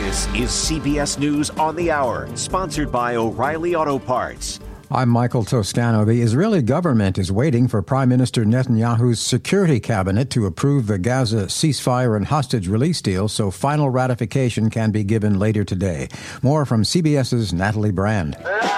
This is CBS News on the Hour, sponsored by O'Reilly Auto Parts. I'm Michael Toscano. The Israeli government is waiting for Prime Minister Netanyahu's security cabinet to approve the Gaza ceasefire and hostage release deal so final ratification can be given later today. More from CBS's Natalie Brand.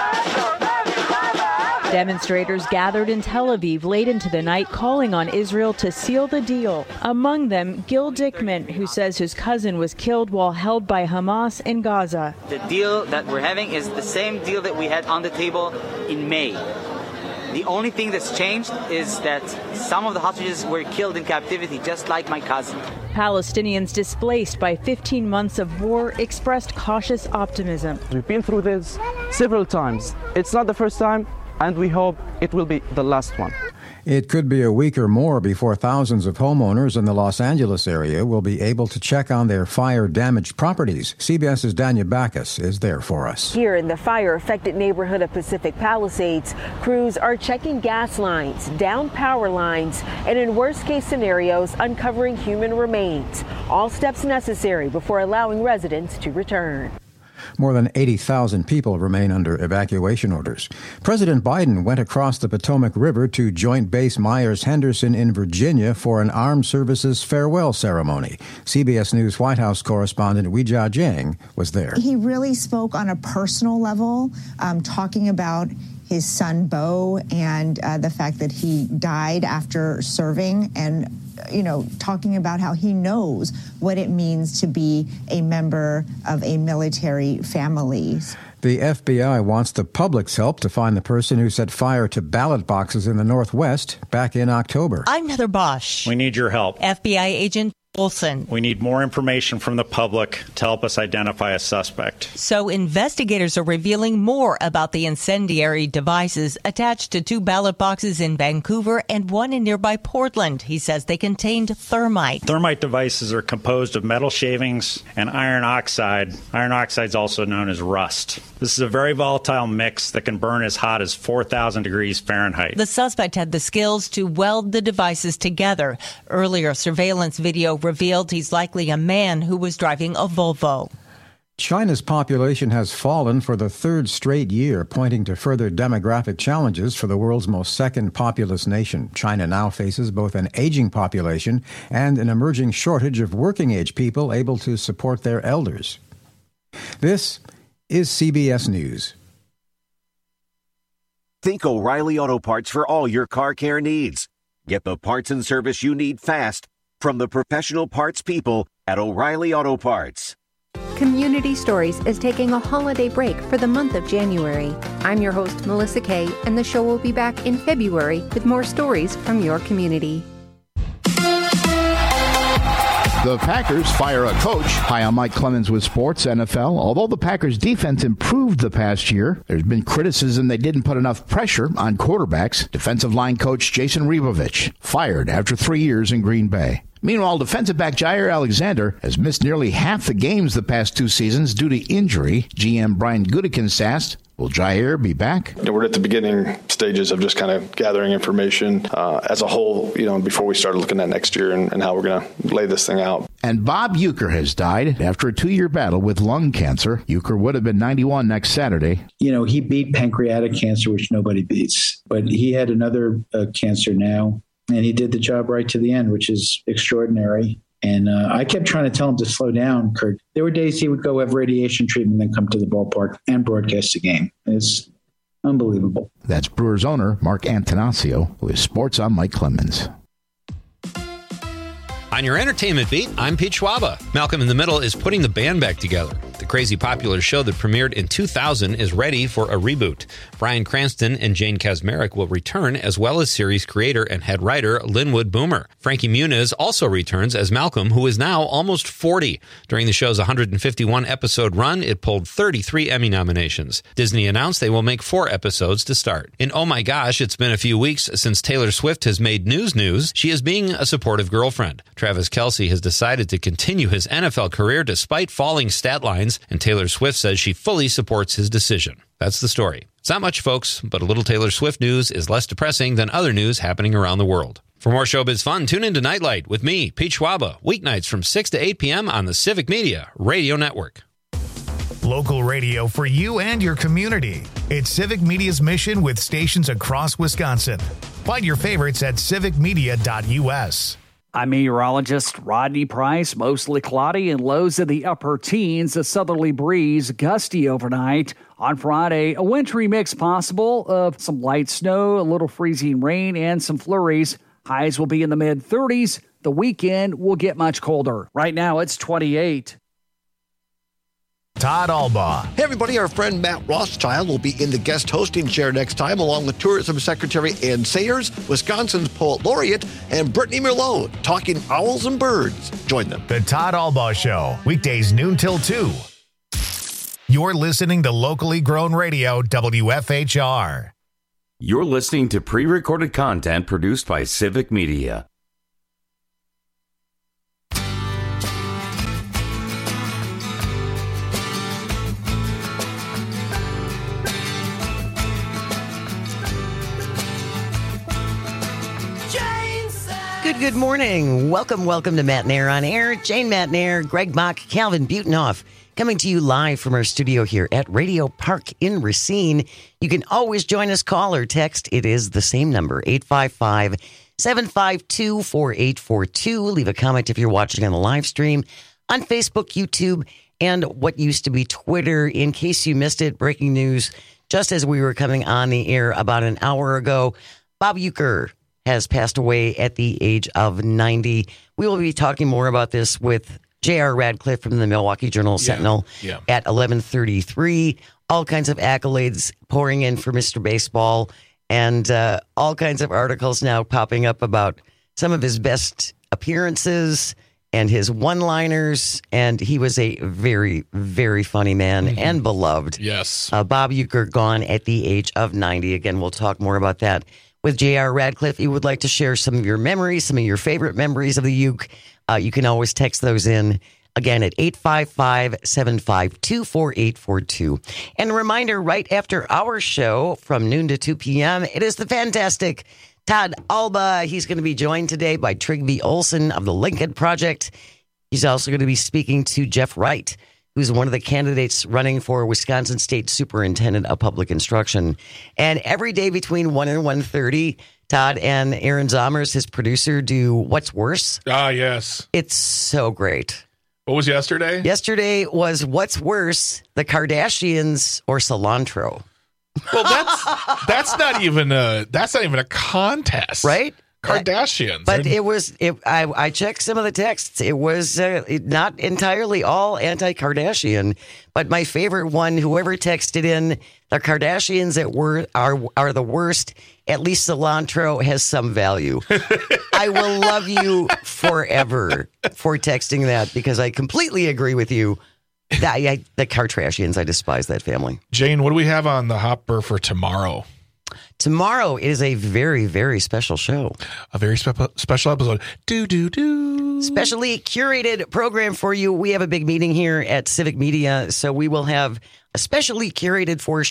Demonstrators gathered in Tel Aviv late into the night calling on Israel to seal the deal. Among them, Gil Dickman, who says his cousin was killed while held by Hamas in Gaza. The deal that we're having is the same deal that we had on the table in May. The only thing that's changed is that some of the hostages were killed in captivity, just like my cousin. Palestinians displaced by 15 months of war expressed cautious optimism. We've been through this several times. It's not the first time, and we hope it will be the last one. It could be a week or more before thousands of homeowners in the Los Angeles area will be able to check on their fire-damaged properties. CBS's Danya Bacchus is there for us. Here in the fire-affected neighborhood of Pacific Palisades, crews are checking gas lines, down power lines, and in worst-case scenarios, uncovering human remains. All steps necessary before allowing residents to return. More than 80,000 people remain under evacuation orders. President Biden went across the Potomac River to Joint Base Myers-Henderson in Virginia for an armed services farewell ceremony. CBS News White House correspondent Weijia Jiang was there. He really spoke on a personal level, talking about his son, Bo, and the fact that he died after serving, and talking about how he knows what it means to be a member of a military family. The FBI wants the public's help to find the person who set fire to ballot boxes in the Northwest back in October. I'm Heather Bosch. We need your help. FBI agent Olson. We need more information from the public to help us identify a suspect. So investigators are revealing more about the incendiary devices attached to 2 ballot boxes in Vancouver and one in nearby Portland. He says they contained thermite. Thermite devices are composed of metal shavings and iron oxide. Iron oxide is also known as rust. This is a very volatile mix that can burn as hot as 4,000 degrees Fahrenheit. The suspect had the skills to weld the devices together. Earlier surveillance video revealed he's likely a man who was driving a Volvo. China's population has fallen for the third straight year, pointing to further demographic challenges for the world's most second populous nation. China now faces both an aging population and an emerging shortage of working-age people able to support their elders. This is CBS News. Think O'Reilly Auto Parts for all your car care needs. Get the parts and service you need fast from the professional parts people at O'Reilly Auto Parts. Community Stories is taking a holiday break for the month of January. I'm your host, Melissa Kay, and the show will be back in February with more stories from your community. The Packers fire a coach. Hi, I'm Mike Clemens with Sports NFL. Although the Packers' defense improved the past year, there's been criticism they didn't put enough pressure on quarterbacks. Defensive line coach Jason Rebovich fired after 3 years in Green Bay. Meanwhile, defensive back Jair Alexander has missed nearly half the games the past 2 seasons due to injury. GM Brian Gutekunst asked, will Jair be back? We're at the beginning stages of just kind of gathering information as a whole, before we start looking at next year and how we're going to lay this thing out. And Bob Uecker has died after a 2-year battle with lung cancer. Uecker would have been 91 next Saturday. He beat pancreatic cancer, which nobody beats. But he had another cancer now, and he did the job right to the end, which is extraordinary. And I kept trying to tell him to slow down, Kurt. There were days he would go have radiation treatment, then come to the ballpark and broadcast the game. It's unbelievable. That's Brewers owner Mark Antanasio with Sports. I'm Mike Clemens. On your entertainment beat, I'm Pete Schwaba. Malcolm in the Middle is putting the band back together. The crazy popular show that premiered in 2000 is ready for a reboot. Bryan Cranston and Jane Kaczmarek will return, as well as series creator and head writer Linwood Boomer. Frankie Muniz also returns as Malcolm, who is now almost 40. During the show's 151-episode run, it pulled 33 Emmy nominations. Disney announced they will make 4 episodes to start. In Oh My Gosh, it's been a few weeks since Taylor Swift has made news. She is being a supportive girlfriend. Travis Kelce has decided to continue his NFL career despite falling stat lines, and Taylor Swift says she fully supports his decision. That's the story. It's not much, folks, but a little Taylor Swift news is less depressing than other news happening around the world. For more showbiz fun, tune in to Nightlight with me, Pete Schwaba, weeknights from 6 to 8 p.m. on the Civic Media Radio Network. Local radio for you and your community. It's Civic Media's mission with stations across Wisconsin. Find your favorites at civicmedia.us. I'm meteorologist Rodney Price. Mostly cloudy and lows in the upper teens. A southerly breeze, gusty overnight. On Friday, a wintry mix possible of some light snow, a little freezing rain, and some flurries. Highs will be in the mid-30s. The weekend will get much colder. Right now, it's 28. Todd Albaugh. Hey, everybody. Our friend Matt Rothschild will be in the guest hosting chair next time, along with Tourism Secretary Ann Sayers, Wisconsin's Poet Laureate, and Brittany Merlot, talking owls and birds. Join them. The Todd Albaugh Show, weekdays noon till 2. You're listening to locally grown radio, WFHR. You're listening to pre-recorded content produced by Civic Media. Good morning. Welcome to Matt Nair on Air. Jane Matt Nair, Greg Mock, Calvin Butenhoff, coming to you live from our studio here at Radio Park in Racine. You can always join us, call or text. It is the same number, 855-752-4842. Leave a comment if you're watching on the live stream on Facebook, YouTube, and what used to be Twitter. In case you missed it, breaking news, just as we were coming on the air about an hour ago, Bob Uecker has passed away at the age of 90. We will be talking more about this with J.R. Radcliffe from the Milwaukee Journal-Sentinel at 11:33. All kinds of accolades pouring in for Mr. Baseball, and all kinds of articles now popping up about some of his best appearances and his one-liners. And he was a very, very funny man and beloved. Yes. Bob Uecker gone at the age of 90. Again, we'll talk more about that with J.R. Radcliffe. If you would like to share some of your memories, some of your favorite memories of the Uke, you can always text those in, again, at 855-752-4842. And a reminder, right after our show from noon to 2 p.m., it is the fantastic Todd Albaugh. He's going to be joined today by Trygve Olsen of the Lincoln Project. He's also going to be speaking to Jeff Wright, who's one of the candidates running for Wisconsin State Superintendent of Public Instruction. And every day between 1 and 1:30, Todd and Aaron Zomers, his producer, do What's Worse? Ah, yes. It's so great. What was yesterday? Yesterday was What's Worse, the Kardashians or cilantro? Well, that's not even a contest, right? Kardashians. But I checked some of the texts. It was not entirely all anti-Kardashian, but my favorite one, whoever texted in, the Kardashians are the worst. At least cilantro has some value. I will love you forever for texting that, because I completely agree with you. The Kardashians, I despise that family. Jane, what do we have on the hopper for tomorrow? Tomorrow is a very, very special show. A very special episode. Specially curated program for you. We have a big meeting here at Civic Media, so we will have a specially curated for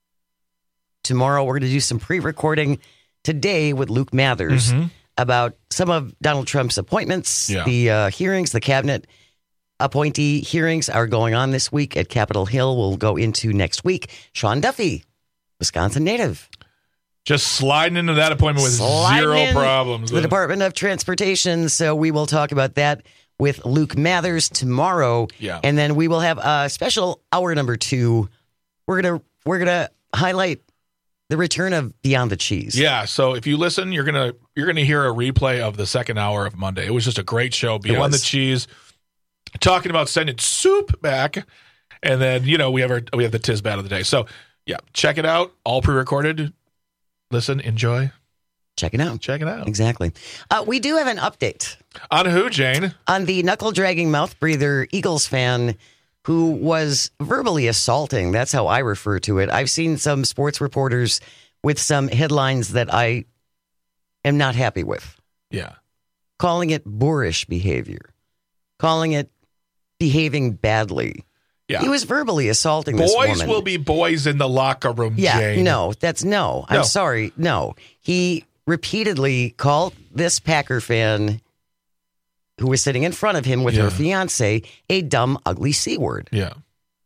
tomorrow. We're going to do some pre-recording today with Luke Mathers about some of Donald Trump's appointments, the hearings, the cabinet appointee hearings are going on this week at Capitol Hill. We'll go into next week. Sean Duffy, Wisconsin native. Just sliding into that appointment with zero problems. The Department of Transportation. So we will talk about that with Luke Mathers tomorrow. Yeah. And then we will have a special hour number 2. We're gonna highlight the return of Beyond the Cheese. Yeah. So if you listen, you're gonna hear a replay of the second hour of Monday. It was just a great show. Beyond the Cheese, talking about sending soup back, and then we have the Tisbat of the day. So yeah, check it out. All pre-recorded. Listen, enjoy. Check it out. Check it out. Exactly. We do have an update. On who, Jane? On the knuckle-dragging, mouth-breather Eagles fan who was verbally assaulting. That's how I refer to it. I've seen some sports reporters with some headlines that I am not happy with. Yeah. Calling it boorish behavior. Calling it behaving badly. Yeah. He was verbally assaulting this woman. Boys will be boys in the locker room, Jane. No. I'm sorry. No. He repeatedly called this Packer fan who was sitting in front of him with her fiance a dumb, ugly C word. Yeah.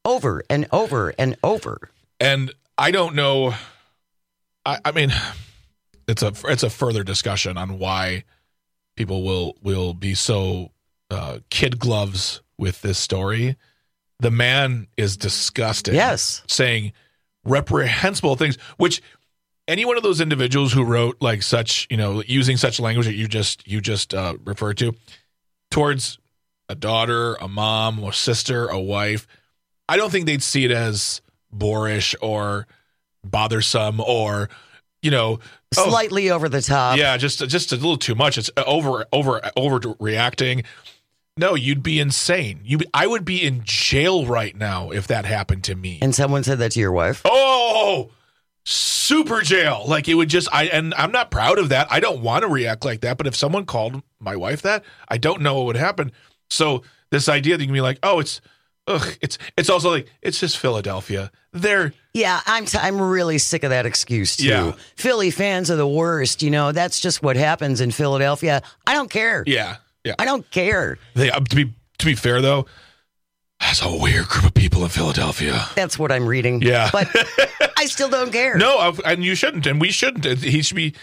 over and over and over. And I don't know. I mean, it's a further discussion on why people will be so kid gloves with this story. The man is disgusting. Yes, saying reprehensible things, which any one of those individuals who wrote like such, using such language that you just referred to towards a daughter, a mom, a sister, a wife, I don't think they'd see it as boorish or bothersome or, slightly over the top. Yeah, just a little too much. It's overreacting. No, you'd be insane. I would be in jail right now if that happened to me. And someone said that to your wife? Oh, super jail. Like it would and I'm not proud of that. I don't want to react like that. But if someone called my wife that, I don't know what would happen. So this idea that you can be like, oh, it's also like, it's just Philadelphia. Yeah, I'm really sick of that excuse too. Yeah. Philly fans are the worst. That's just what happens in Philadelphia. I don't care. Yeah. I don't care. To be fair though, that's a weird group of people in Philadelphia. That's what I'm reading. Yeah. But I still don't care. No, and you shouldn't, and we shouldn't. He should be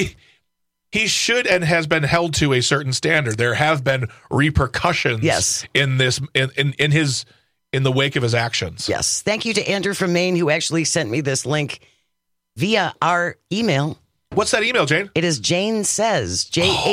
he should and has been held to a certain standard. There have been repercussions in this in the wake of his actions. Yes. Thank you to Andrew from Maine who actually sent me this link via our email. What's that email, Jane? It is Jane Says,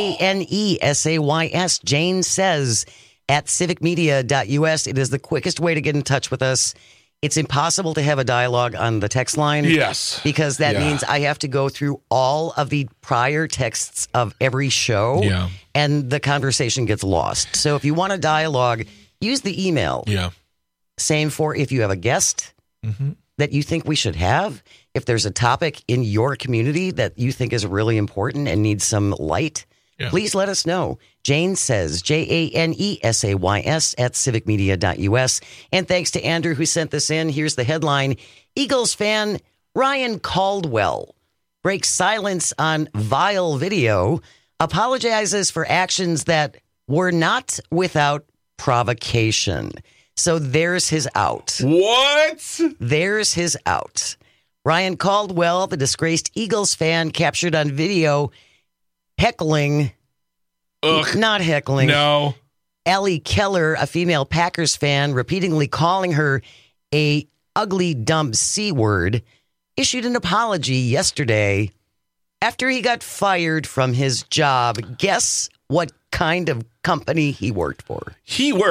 JANESAYS, Jane Says at civicmedia.us. It is the quickest way to get in touch with us. It's impossible to have a dialogue on the text line. Yes. Because that means I have to go through all of the prior texts of every show. Yeah. And the conversation gets lost. So if you want a dialogue, use the email. Yeah. Same for if you have a guest that you think we should have. If there's a topic in your community that you think is really important and needs some light, please let us know. Jane Says, JANESAYS at civicmedia.us. And thanks to Andrew who sent this in. Here's the headline. Eagles fan Ryan Caldwell breaks silence on vile video, apologizes for actions that were not without provocation. So there's his out. What? There's his out. Ryan Caldwell, the disgraced Eagles fan, captured on video heckling. Not heckling. No. Allie Keller, a female Packers fan, repeatedly calling her a ugly, dumb C word, issued an apology yesterday after he got fired from his job. Guess what kind of company he worked for? Let me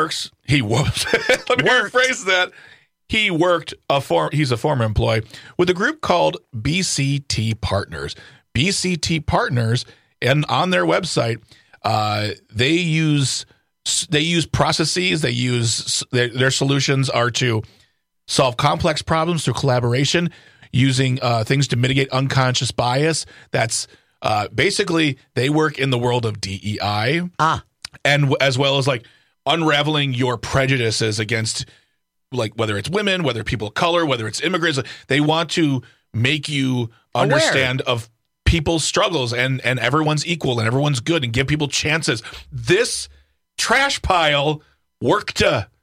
rephrase that. He worked he's a former employee with a group called BCT Partners. BCT Partners, and on their website, they use processes. They use their solutions are to solve complex problems through collaboration, using things to mitigate unconscious bias. That's basically they work in the world of DEI, and as well as like unraveling your prejudices against, like, whether it's women, whether people of color, whether it's immigrants. They want to make you understand of people's struggles and everyone's equal and everyone's good and give people chances. This trash pile worked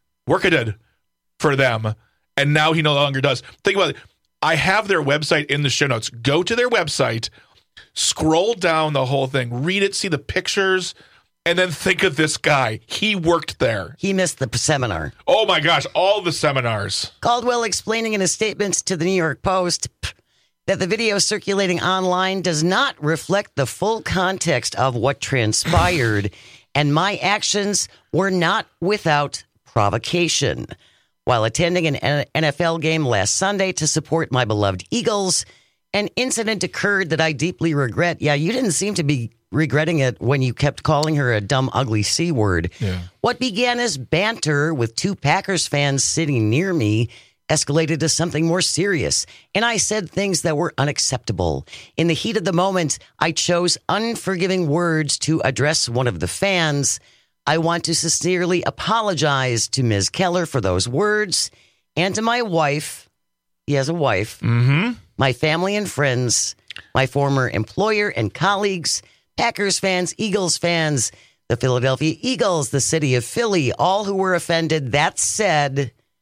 for them, and now he no longer does. Think about it. I have their website in the show notes. Go to their website, scroll down the whole thing, read it, see the pictures, and then think of this guy. He worked there. He missed the seminar. Oh, my gosh. All the seminars. Caldwell explaining in a statement to the New York Post that the video circulating online does not reflect the full context of what transpired, and my actions were not without provocation. While attending an NFL game last Sunday to support my beloved Eagles, an incident occurred that I deeply regret. Yeah, you didn't seem to be regretting it when you kept calling her a dumb, ugly C word. Yeah. What began as banter with two Packers fans sitting near me escalated to something more serious, and I said things that were unacceptable. In the heat of the moment, I chose unforgiving words to address one of the fans. I want to sincerely apologize to Ms. Keller for those words, and to my wife. He has a wife. My family and friends, my former employer and colleagues, Packers fans, Eagles fans, the Philadelphia Eagles, the city of Philly, all who were offended. That said,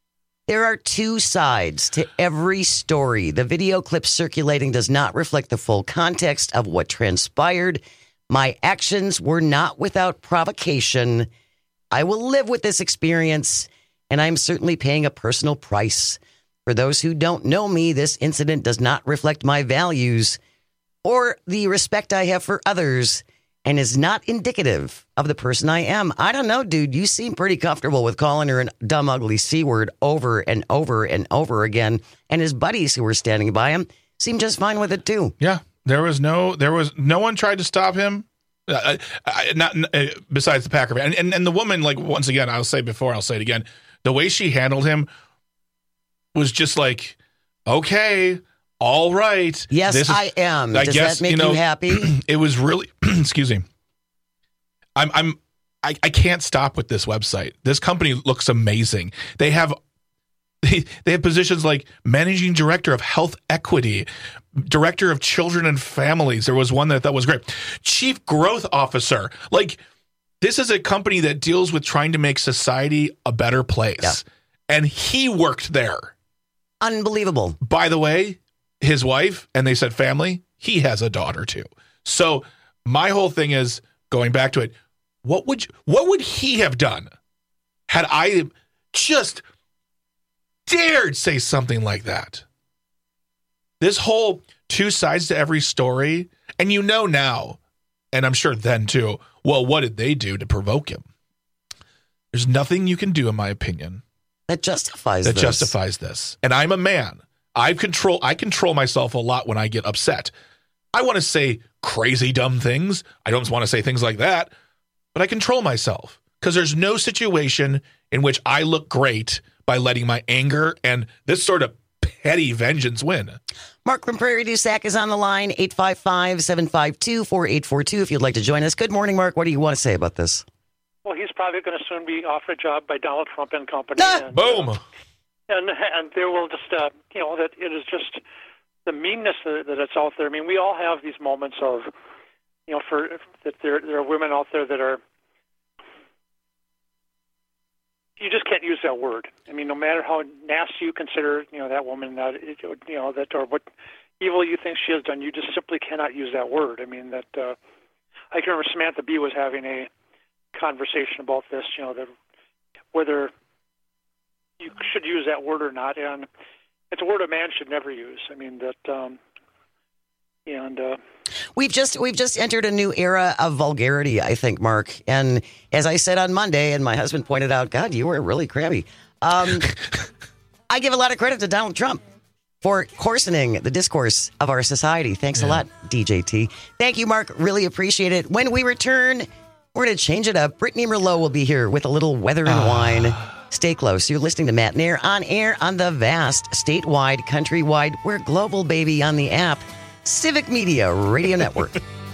There are two sides to every story. The video clip circulating does not reflect the full context of what transpired. My actions were not without provocation. I will live with this experience, and I'm certainly paying a personal price. For those who don't know me, this incident does not reflect my values or the respect I have for others, and is not indicative of the person I am. I don't know, dude. You seem pretty comfortable with calling her a dumb, ugly C word over and over and over again. And his buddies who were standing by him seemed just fine with it too. Yeah. There was no one tried to stop him. Besides the Packer fan. And the woman, like, once again, I'll say before, I'll say it again. The way she handled him was just like, okay, all right. Yes, I am. Does that make you happy? It was really, excuse me. I can't stop with this website. This company looks amazing. They have positions like managing director of health equity, director of children and families. There was one that was great. Chief growth officer. Like, this is a company that deals with trying to make society a better place. Yeah. And he worked there. Unbelievable. By the way, his wife, and they said family, he has a daughter too. So my whole thing is, going back to it, what would he have done had I just dared say something like that? This whole two sides to every story, and you know now, and I'm sure then too, well, what did they do to provoke him? There's nothing you can do, in my opinion, that justifies this. And I'm a man. I control myself a lot when I get upset. I want to say crazy, dumb things. I don't want to say things like that, but I control myself because there's no situation in which I look great by letting my anger and this sort of petty vengeance win. Mark from Prairie du Sac is on the line, 855-752-4842 if you'd like to join us. Good morning, Mark. What do you want to say about this? Well, he's probably going to soon be offered a job by Donald Trump and company. And, boom. And they will just, that it is just the meanness that it's out there. I mean, we all have these moments of, that there are women out there that are, you just can't use that word. I mean, no matter how nasty you consider, that woman, that or what evil you think she has done, you just simply cannot use that word. I mean, I can remember Samantha Bee was having a conversation about this, that whether you should use that word or not, and it's a word a man should never use. I mean we've just entered a new era of vulgarity, I think, Mark. And as I said on Monday, and my husband pointed out, God, you were really crabby. I give a lot of credit to Donald Trump for coarsening the discourse of our society. Thanks a lot, DJT. Thank you, Mark. Really appreciate it. When we return, we're going to change it up. Brittany Merlot will be here with a little weather and wine. Stay close. You're listening to Matt and Air on the vast, statewide, countrywide, we're global, baby, on the app. Civic Media Radio Network.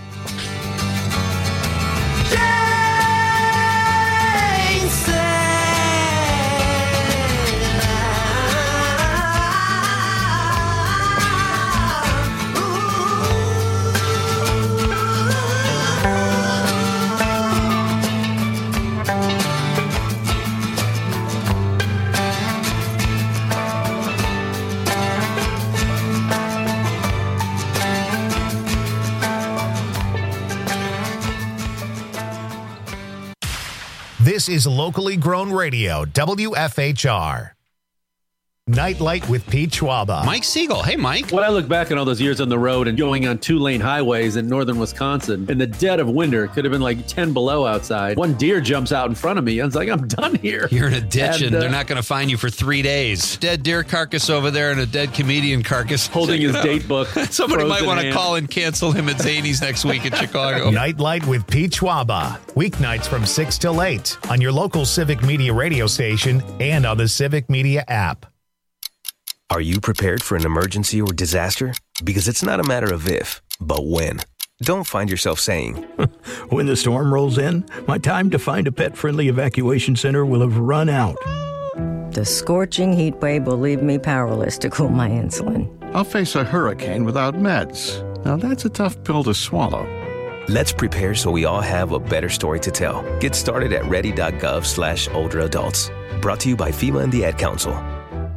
This is locally grown radio, WFHR. Nightlight with Pete Schwaba. Mike Siegel. Hey, Mike. When I look back on all those years on the road and going on 2-lane highways in northern Wisconsin, in the dead of winter, it could have been like 10 below outside. One deer jumps out in front of me. I was like, I'm done here. You're in a ditch and they're not going to find you for 3 days. Dead deer carcass over there and a dead comedian carcass. Holding his date book. Somebody might want to call and cancel him at Zany's next week in Chicago. Nightlight with Pete Schwaba. Weeknights from 6 till 8 on your local Civic Media radio station and on the Civic Media app. Are you prepared for an emergency or disaster? Because it's not a matter of if, but when. Don't find yourself saying, when the storm rolls in, my time to find a pet-friendly evacuation center will have run out. The scorching heat wave will leave me powerless to cool my insulin. I'll face a hurricane without meds. Now that's a tough pill to swallow. Let's prepare so we all have a better story to tell. Get started at ready.gov/older adults. Brought to you by FEMA and the Ad Council.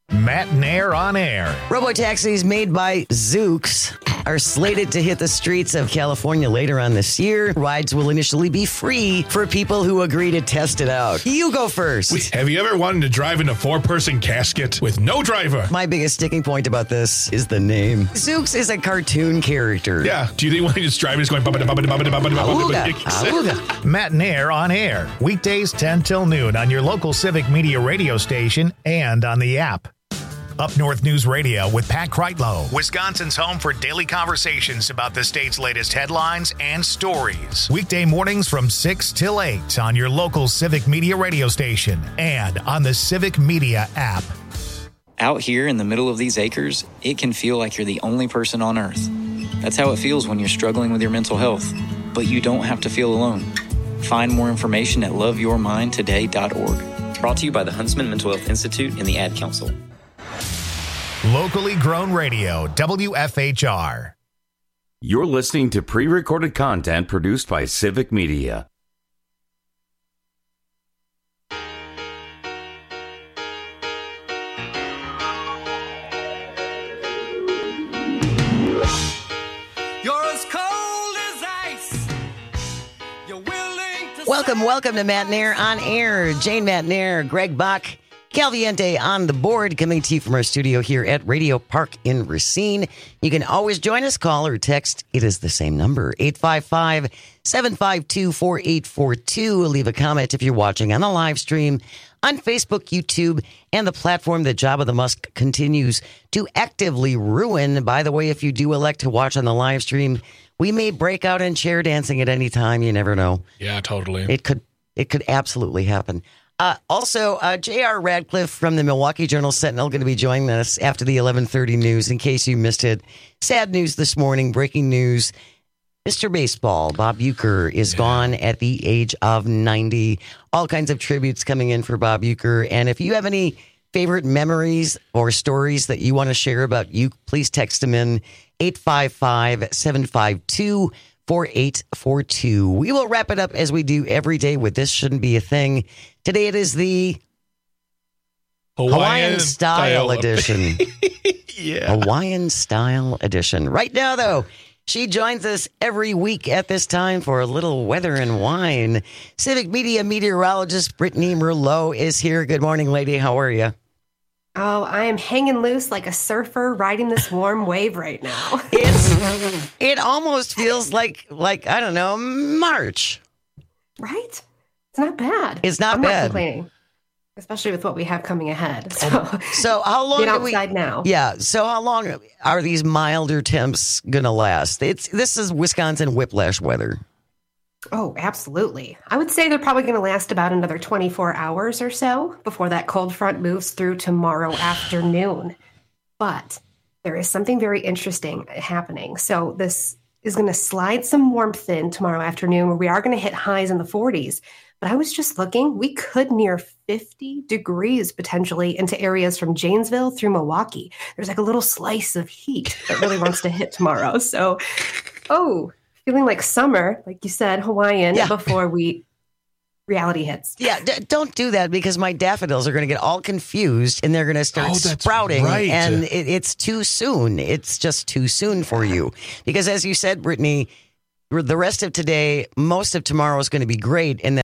Matt Nair on air. Robotaxis made by Zoox are slated to hit the streets of California later on this year. Rides will initially be free for people who agree to test it out. You go first. Have you ever wanted to drive in a 4-person casket with no driver? My biggest sticking point about this is the name. Zoox is a cartoon character. Yeah. Do you think when you just drive, it's going... Awooga. Matt Nair on air. Weekdays 10 till noon on your local Civic Media radio station and on the app. Up North News Radio with Pat Kreitlow, Wisconsin's home for daily conversations about the state's latest headlines and stories. Weekday mornings from 6 till 8 on your local Civic Media radio station and on the Civic Media app. Out here in the middle of these acres, it can feel like you're the only person on Earth. That's how it feels when you're struggling with your mental health. But you don't have to feel alone. Find more information at loveyourmindtoday.org. Brought to you by the Huntsman Mental Health Institute and the Ad Council. Locally grown radio, WFHR. You're listening to pre-recorded content produced by Civic Media. Welcome to Matt Nair on air. Jane Matt Nair, Greg Bach, Calviente on the board, coming to you from our studio here at Radio Park in Racine. You can always join us, call or text. It is the same number, 855-752-4842. Leave a comment if you're watching on the live stream on Facebook, YouTube, and the platform that Jabba the Musk continues to actively ruin. By the way, if you do elect to watch on the live stream, we may break out in chair dancing at any time. You never know. Yeah, totally. It could absolutely happen. Also, J.R. Radcliffe from the Milwaukee Journal-Sentinel going to be joining us after the 11:30 news. In case you missed it, sad news this morning, breaking news. Mr. Baseball, Bob Uecker, is gone at the age of 90. All kinds of tributes coming in for Bob Uecker. And if you have any favorite memories or stories that you want to share about Uecker, please text them in 855-752-4842. We will wrap it up as we do every day with This Shouldn't Be a Thing. Today it is the Hawaiian Style Edition. Yeah. Hawaiian Style Edition. Right now, though, she joins us every week at this time for a little weather and wine. Civic Media meteorologist Brittany Merlot is here. Good morning, lady. How are you? Oh, I am hanging loose like a surfer riding this warm wave right now. It almost feels like I don't know, March. Right? It's not bad. It's not I'm bad. Not complaining, especially with what we have coming ahead. So how long get do outside now? Yeah. So how long are these milder temps gonna last? This is Wisconsin whiplash weather. Oh, absolutely. I would say they're probably going to last about another 24 hours or so before that cold front moves through tomorrow afternoon. But there is something very interesting happening. So this is going to slide some warmth in tomorrow afternoon where we are going to hit highs in the 40s. But I was just looking, we could near 50 degrees potentially into areas from Janesville through Milwaukee. There's like a little slice of heat that really wants to hit tomorrow. So, feeling like summer, like you said, Hawaiian, before reality hits. Yeah, don't do that because my daffodils are going to get all confused and they're going to start sprouting. Right. And it's too soon. It's just too soon for you. Because as you said, Brittany, the rest of today, most of tomorrow is going to be great. And then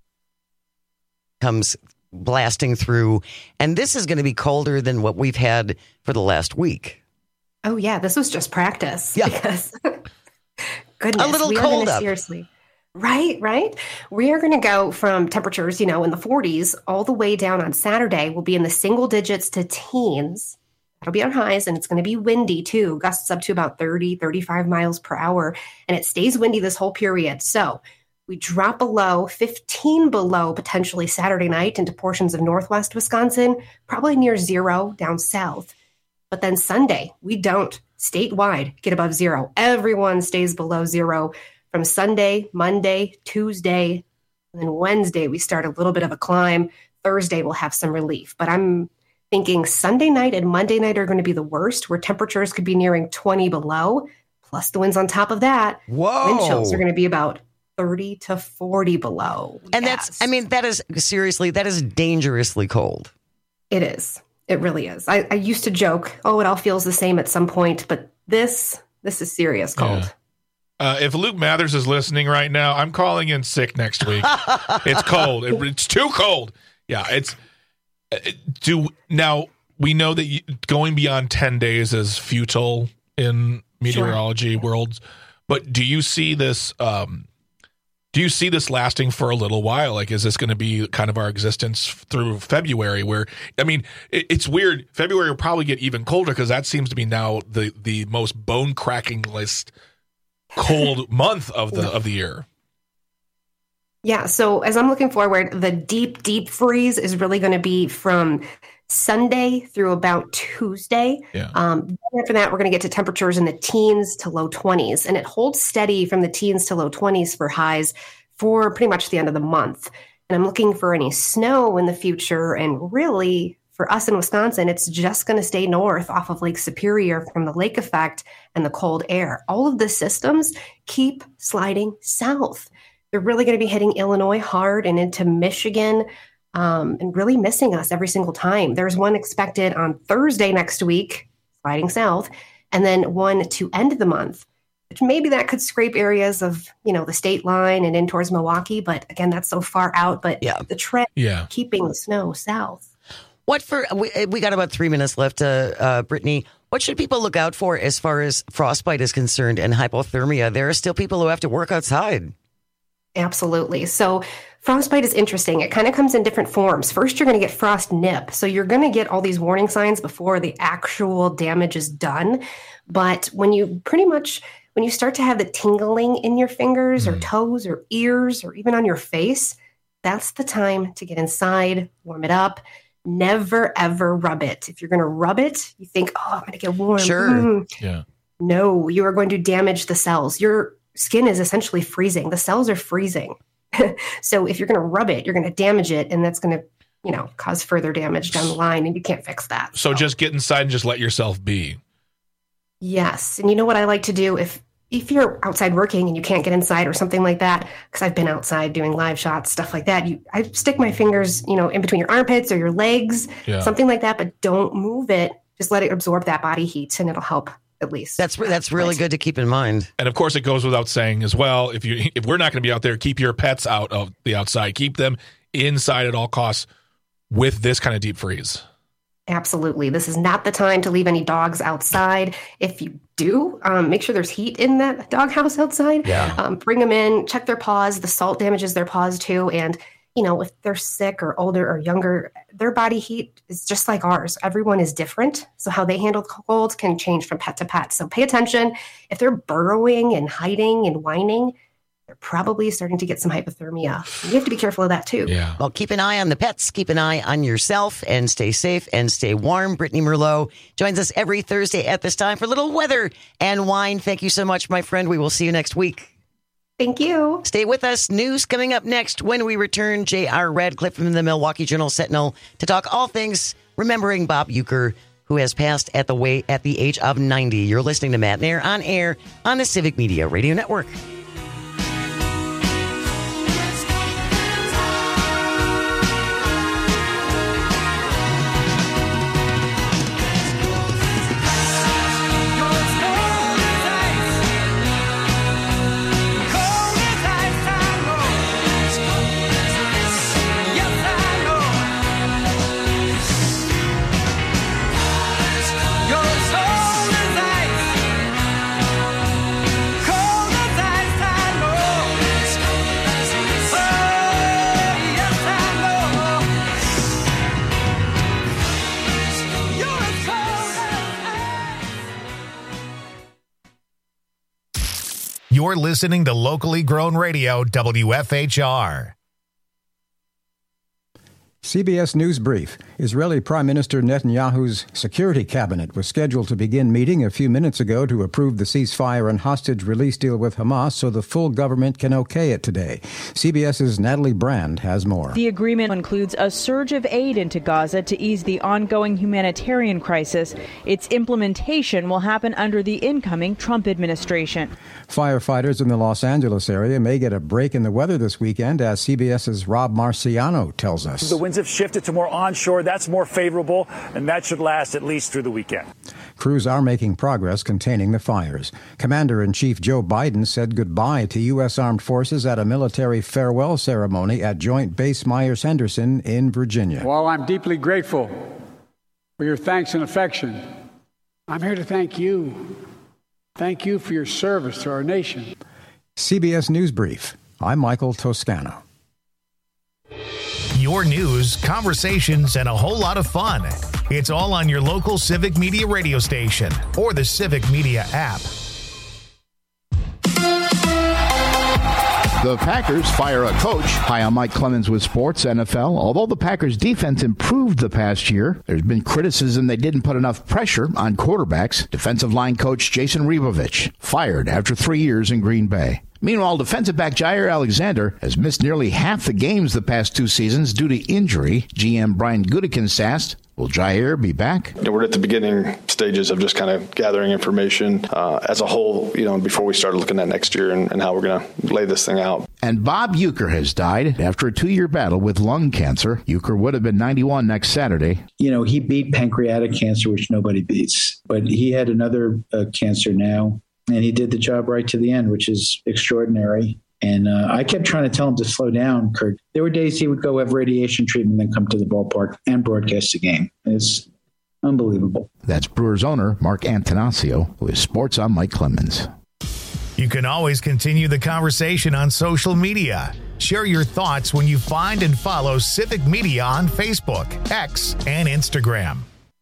comes blasting through. And this is going to be colder than what we've had for the last week. Oh, yeah. This was just practice. Yeah. Because... Goodness, a little cold up. Seriously. Right. We are going to go from temperatures, in the 40s all the way down on Saturday. We'll be in the single digits to teens. That'll be our highs, and it's going to be windy too. Gusts up to about 30, 35 miles per hour, and it stays windy this whole period. So we drop below 15 below potentially Saturday night into portions of northwest Wisconsin, probably near zero down south. But then Sunday, we don't statewide get above zero. Everyone stays below zero from Sunday, Monday, Tuesday, and then Wednesday, we start a little bit of a climb. Thursday, we'll have some relief. But I'm thinking Sunday night and Monday night are going to be the worst, where temperatures could be nearing 20 below, plus the winds on top of that. Whoa. Wind chills are going to be about 30 to 40 below. And that is dangerously cold. It is. It really is. I used to joke, it all feels the same at some point, but this is serious cold. Yeah. If Luke Mathers is listening right now, I'm calling in sick next week. It's cold. It's too cold. Yeah, now we know that going beyond 10 days is futile in meteorology worlds, but do you see this lasting for a little while? Like, is this going to be kind of our existence through February where, I mean, it's weird. February will probably get even colder because that seems to be now the most bone-cracking-list cold month of the year. Yeah, so as I'm looking forward, the deep freeze is really going to be from Sunday through about Tuesday. Yeah. After that, we're going to get to temperatures in the teens to low 20s, and it holds steady from the teens to low 20s for highs for pretty much the end of the month. And I'm looking for any snow in the future, and really, for us in Wisconsin, it's just going to stay north off of Lake Superior from the lake effect and the cold air. All of the systems keep sliding south. They're really going to be hitting Illinois hard and into Michigan, and really missing us every single time. There's one expected on Thursday next week, sliding south, and then one to end the month, which maybe that could scrape areas of, the state line and in towards Milwaukee. But again, that's so far out. But the trend, keeping the snow south. We got about 3 minutes left, Brittany. What should people look out for as far as frostbite is concerned and hypothermia? There are still people who have to work outside. Absolutely. So frostbite is interesting. It kind of comes in different forms. First, you're going to get frost nip. So you're going to get all these warning signs before the actual damage is done. But when you start to have the tingling in your fingers or toes or ears or even on your face, that's the time to get inside, warm it up. Never, ever rub it. If you're going to rub it, you think, I'm going to get warm. Sure. Yeah. No, you are going to damage the cells. Your skin is essentially freezing. The cells are freezing. So if you're going to rub it, you're going to damage it, and that's going to, cause further damage down the line, and you can't fix that. So just get inside and just let yourself be. Yes. And you know what I like to do if you're outside working and you can't get inside or something like that, because I've been outside doing live shots, stuff like that. I stick my fingers, in between your armpits or your legs, something like that, but don't move it. Just let it absorb that body heat, and it'll help. At least that's really good to keep in mind. And of course, it goes without saying as well. If we're not going to be out there, keep your pets out of the outside. Keep them inside at all costs with this kind of deep freeze. Absolutely, this is not the time to leave any dogs outside. If you do, make sure there's heat in that doghouse outside. Yeah. Bring them in. Check their paws. The salt damages their paws too, and if they're sick or older or younger, their body heat is just like ours. Everyone is different. So how they handle cold can change from pet to pet. So pay attention. If they're burrowing and hiding and whining, they're probably starting to get some hypothermia. You have to be careful of that too. Yeah. Well, keep an eye on the pets. Keep an eye on yourself, and stay safe and stay warm. Brittany Merlot joins us every Thursday at this time for a little weather and wine. Thank you so much, my friend. We will see you next week. Thank you. Stay with us. News coming up next when we return. J.R. Radcliffe from the Milwaukee Journal-Sentinel to talk all things remembering Bob Uecker, who has passed at the age of 90. You're listening to Matt and Air on the Civic Media Radio Network. You're listening to locally grown radio, WFHR. CBS News Brief. Israeli Prime Minister Netanyahu's security cabinet was scheduled to begin meeting a few minutes ago to approve the ceasefire and hostage release deal with Hamas so the full government can okay it today. CBS's Natalie Brand has more. The agreement includes a surge of aid into Gaza to ease the ongoing humanitarian crisis. Its implementation will happen under the incoming Trump administration. Firefighters in the Los Angeles area may get a break in the weather this weekend, as CBS's Rob Marciano tells us. The winds Winds have shifted to more onshore. That's more favorable, and that should last at least through the weekend. Crews are making progress containing the fires. Commander-in-Chief Joe Biden said goodbye to U.S. Armed Forces at a military farewell ceremony at Joint Base Myers-Henderson in Virginia. While I'm deeply grateful for your thanks and affection, I'm here to thank you. Thank you for your service to our nation. CBS News Brief. I'm Michael Toscano. Your news, conversations, and a whole lot of fun. It's all on your local Civic Media radio station or the Civic Media app. The Packers fire a coach. Hi, I'm Mike Clemens with Sports NFL. Although the Packers defense improved the past year, there's been criticism they didn't put enough pressure on quarterbacks. Defensive line coach Jason Rebovich fired after 3 years in Green Bay. Meanwhile, defensive back Jair Alexander has missed nearly half the games the past 2 seasons due to injury. GM Brian Gutekunst asked, will Jair be back? We're at the beginning stages of just kind of gathering information as a whole, before we start looking at next year and how we're going to lay this thing out. And Bob Uecker has died after a 2-year battle with lung cancer. Uecker would have been 91 next Saturday. He beat pancreatic cancer, which nobody beats. But he had another cancer now, and he did the job right to the end, which is extraordinary. And I kept trying to tell him to slow down, Kurt. There were days he would go have radiation treatment, then come to the ballpark and broadcast the game. It's unbelievable. That's Brewers owner Mark Antanasio with Sports on Mike Clemens. You can always continue the conversation on social media. Share your thoughts when you find and follow Civic Media on Facebook, X, and Instagram.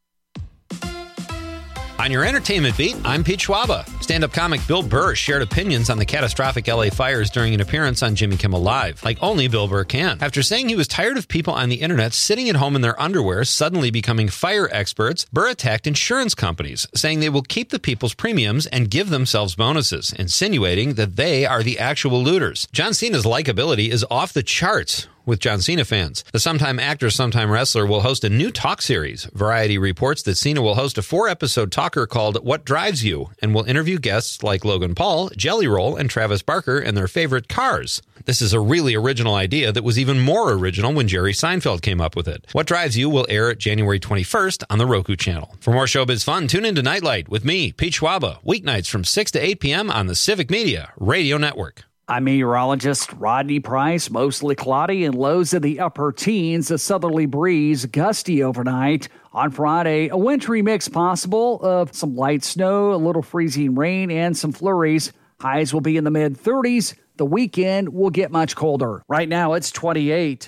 On your entertainment beat, I'm Pete Schwaba. Stand-up comic Bill Burr shared opinions on the catastrophic LA fires during an appearance on Jimmy Kimmel Live, like only Bill Burr can. After saying he was tired of people on the internet sitting at home in their underwear suddenly becoming fire experts, Burr attacked insurance companies, saying they will keep the people's premiums and give themselves bonuses, insinuating that they are the actual looters. John Cena's likability is off the charts with John Cena fans. The sometime actor, sometime wrestler will host a new talk series. Variety reports that Cena will host a 4-episode talker called What Drives You and will interview guests like Logan Paul, Jelly Roll, and Travis Barker and their favorite cars. This is a really original idea that was even more original when Jerry Seinfeld came up with it. What Drives You will air January 21st on the Roku channel. For more showbiz fun, tune into Nightlight with me, Pete Schwaba, weeknights from 6 to 8 p.m. on the Civic Media Radio Network. I'm meteorologist Rodney Price. Mostly cloudy and lows in the upper teens. A southerly breeze, gusty overnight. On Friday, a wintry mix possible of some light snow, a little freezing rain, and some flurries. Highs will be in the mid-30s. The weekend will get much colder. Right now, it's 28.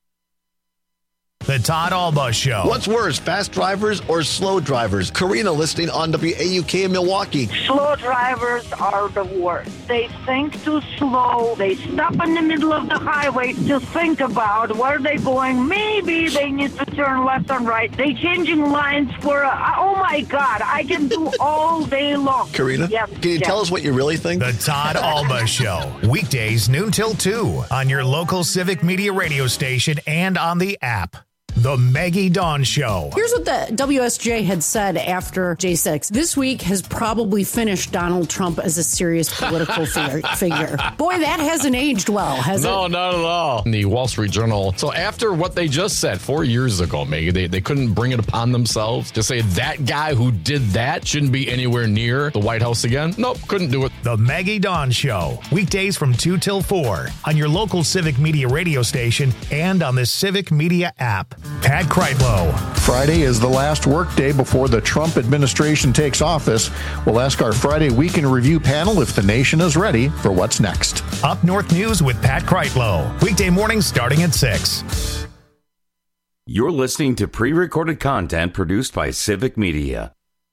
The Todd Alba Show. What's worse, fast drivers or slow drivers? Karina listening on WAUK in Milwaukee. Slow drivers are the worst. They think too slow. They stop in the middle of the highway to think about where they're going. Maybe they need to turn left and right. They changing lines for, oh my God, I can do all day long. Karina, can you tell us what you really think? The Todd Alba Show. Weekdays noon till 2 on your local Civic Media radio station and on the app. The Maggie Dawn Show. Here's what the WSJ had said after J6. This week has probably finished Donald Trump as a serious political figure. Boy, that hasn't aged well, has it? No, not at all. The Wall Street Journal. So after what they just said 4 years ago, Maggie, they couldn't bring it upon themselves to say that guy who did that shouldn't be anywhere near the White House again. Nope, couldn't do it. The Maggie Dawn Show. Weekdays from 2 till 4 on your local Civic Media radio station and on the Civic Media app. Pat Kreitlow. Friday is the last workday before the Trump administration takes office. We'll ask our Friday Week in Review panel if the nation is ready for what's next. Up North News with Pat Kreitlow. Weekday mornings starting at 6. You're listening to pre-recorded content produced by Civic Media.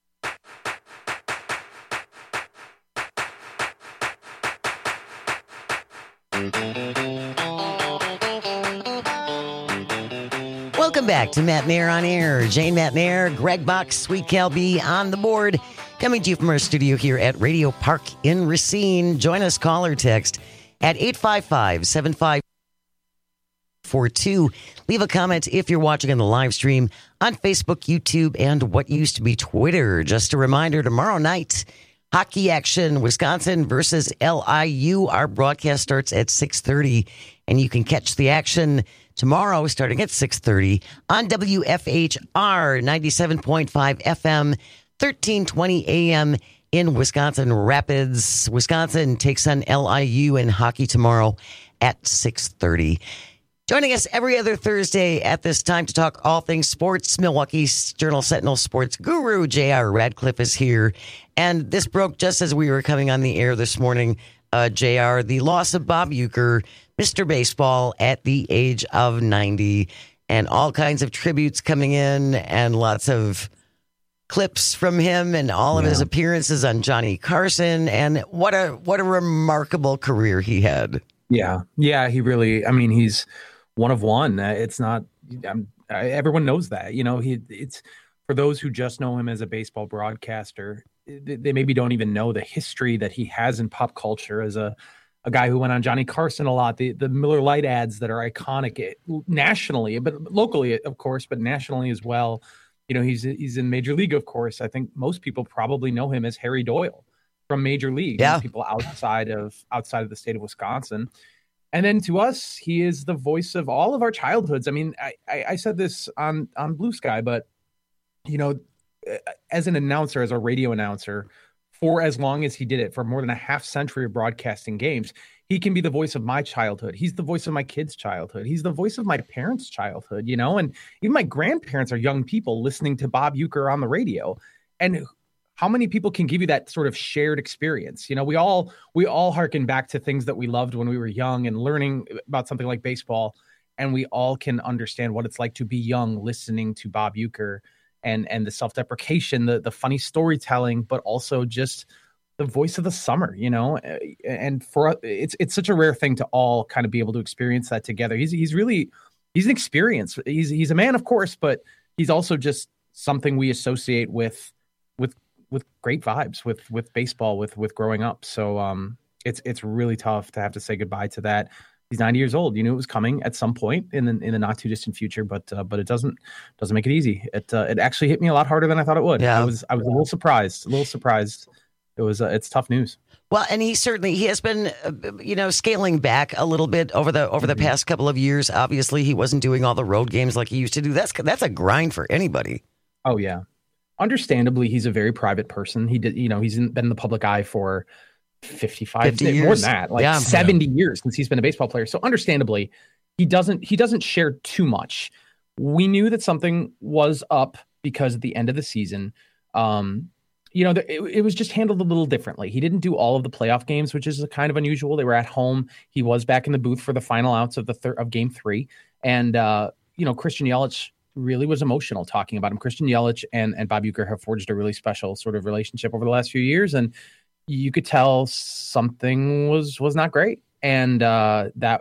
Welcome back to Matt Mayer on Air. Jane Matt Mayer, Greg Box, Sweet Cal B on the board. Coming to you from our studio here at Radio Park in Racine. Join us, call or text at 855-7542. Leave a comment if you're watching on the live stream on Facebook, YouTube, and what used to be Twitter. Just a reminder, tomorrow night, hockey action, Wisconsin versus LIU. Our broadcast starts at 6:30, and you can catch the action tomorrow starting at 6:30 on WFHR 97.5 FM, 1320 AM in Wisconsin Rapids. Wisconsin takes on LIU in hockey tomorrow at 6:30. Joining us every other Thursday at this time to talk all things sports, Milwaukee Journal Sentinel sports guru J.R. Radcliffe is here. And this broke just as we were coming on the air this morning, J.R., the loss of Bob Uecker, Mr. Baseball, at the age of 90, and all kinds of tributes coming in and lots of clips from him and all of his appearances on Johnny Carson. And what a remarkable career he had. Yeah, he really, he's one of one. It's not, everyone knows that, it's for those who just know him as a baseball broadcaster, they maybe don't even know the history that he has in pop culture as a guy who went on Johnny Carson a lot, the Miller Lite ads that are iconic nationally, but locally, of course, but nationally as well. He's in Major League, of course. I think most people probably know him as Harry Doyle from Major League. Yeah. People outside of the state of Wisconsin. And then to us, he is the voice of all of our childhoods. I said this on Blue Sky, but as an announcer, as a radio announcer, for as long as he did it, for more than a half century of broadcasting games, he can be the voice of my childhood. He's the voice of my kids' childhood. He's the voice of my parents' childhood, and even my grandparents are young people listening to Bob Uecker on the radio. And how many people can give you that sort of shared experience? We all harken back to things that we loved when we were young and learning about something like baseball. And we all can understand what it's like to be young, listening to Bob Uecker and the self-deprecation, the funny storytelling, but also just the voice of the summer, and for us, it's such a rare thing to all kind of be able to experience that together. He's an experience. He's a man, of course, but he's also just something we associate with great vibes with baseball, with growing up. So it's really tough to have to say goodbye to that. He's 90 years old. You knew it was coming at some point in the not too distant future, but it doesn't make it easy. It actually hit me a lot harder than I thought it would. Yeah. I was a little surprised. It's tough news. Well, and he has been, scaling back a little bit over the past couple of years. Obviously, he wasn't doing all the road games like he used to do. That's a grind for anybody. Oh yeah. Understandably, he's a very private person. He did, he's been in the public eye for 50 years, more than that, 70 years since he's been a baseball player. So understandably, he doesn't share too much. We knew that something was up because at the end of the season, it was just handled a little differently. He didn't do all of the playoff games, which is kind of unusual. They were at home. He was back in the booth for the final outs of of Game 3, and Christian Yelich really was emotional talking about him. Christian Yelich and Bob Uecker have forged a really special sort of relationship over the last few years, and you could tell something was not great. And that,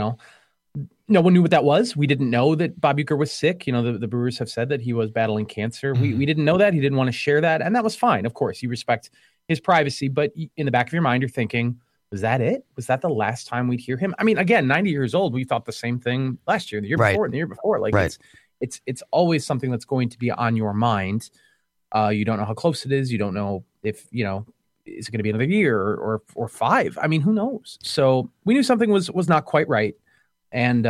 no one knew what that was. We didn't know that Bob Uecker was sick. The Brewers have said that he was battling cancer. We didn't know that. He didn't want to share that. And that was fine. Of course, you respect his privacy, but in the back of your mind, you're thinking, was that it? Was that the last time we'd hear him? Again, 90 years old, we thought the same thing last year, the year before, and the year before. It's always something that's going to be on your mind. You don't know how close it is. You don't know if, is it going to be another year or 5? Who knows? So we knew something was not quite right. And,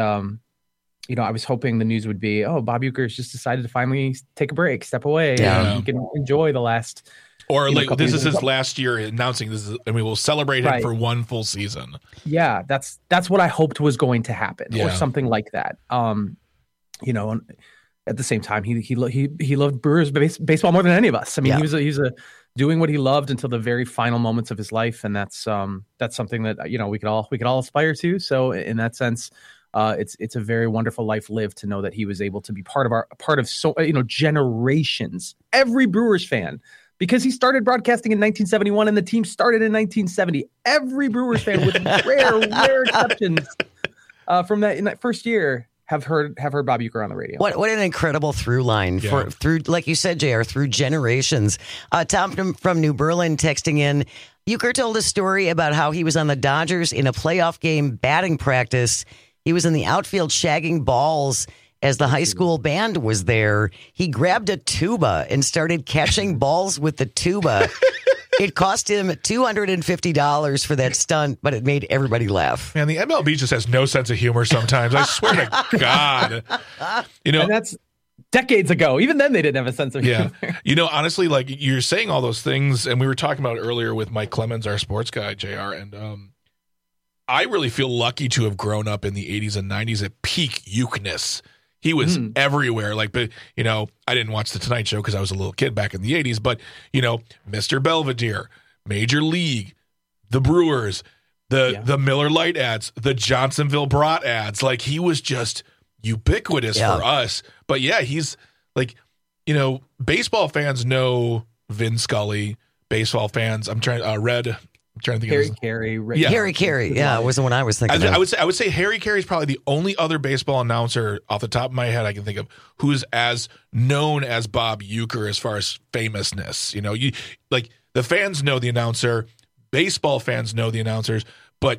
I was hoping the news would be, Bob Uecker's just decided to finally take a break, step away. And he can enjoy the last. Or this is his last year announcing this, and we will celebrate him for one full season. Yeah, that's what I hoped was going to happen, or something like that. And at the same time, he loved Brewers baseball more than any of us. He was doing what he loved until the very final moments of his life, and that's something that we could all aspire to. So in that sense, it's a very wonderful life lived to know that he was able to be part of so generations. Every Brewers fan, because he started broadcasting in 1971 and the team started in 1970. Every Brewers fan, with rare exceptions, from that in that first year, have heard Bob Uecker on the radio. What an incredible through line through, like you said, JR, through generations. Tom from New Berlin texting in, Uecker told a story about how he was on the Dodgers in a playoff game batting practice. He was in the outfield shagging balls as the high school band was there. He grabbed a tuba and started catching balls with the tuba. It cost him $250 for that stunt, but it made everybody laugh. Man, the MLB just has no sense of humor sometimes. I swear to God. You know, and that's decades ago. Even then, they didn't have a sense of humor. You know, honestly, like you're saying all those things, and we were talking about it earlier with Mike Clemens, our sports guy, JR, and I really feel lucky to have grown up in the 80s and 90s at peak Ukeness. He was everywhere. Like, but you know, I didn't watch the Tonight Show because I was a little kid back in the 80s. But you know, Mr. Belvedere, Major League, the Brewers, the Miller Lite ads, the Johnsonville Brat ads. Like, he was just ubiquitous for us. But yeah, he's like, you know, baseball fans know Vin Scully. Baseball fans, I'm trying to think Harry of his Carey. Harry Carey, was the one I was thinking of. I would say Harry Carey is probably the only other baseball announcer off the top of my head I can think of who's as known as Bob Uecker as far as famousness. You know, you like the fans know the announcer, baseball fans know the announcers, but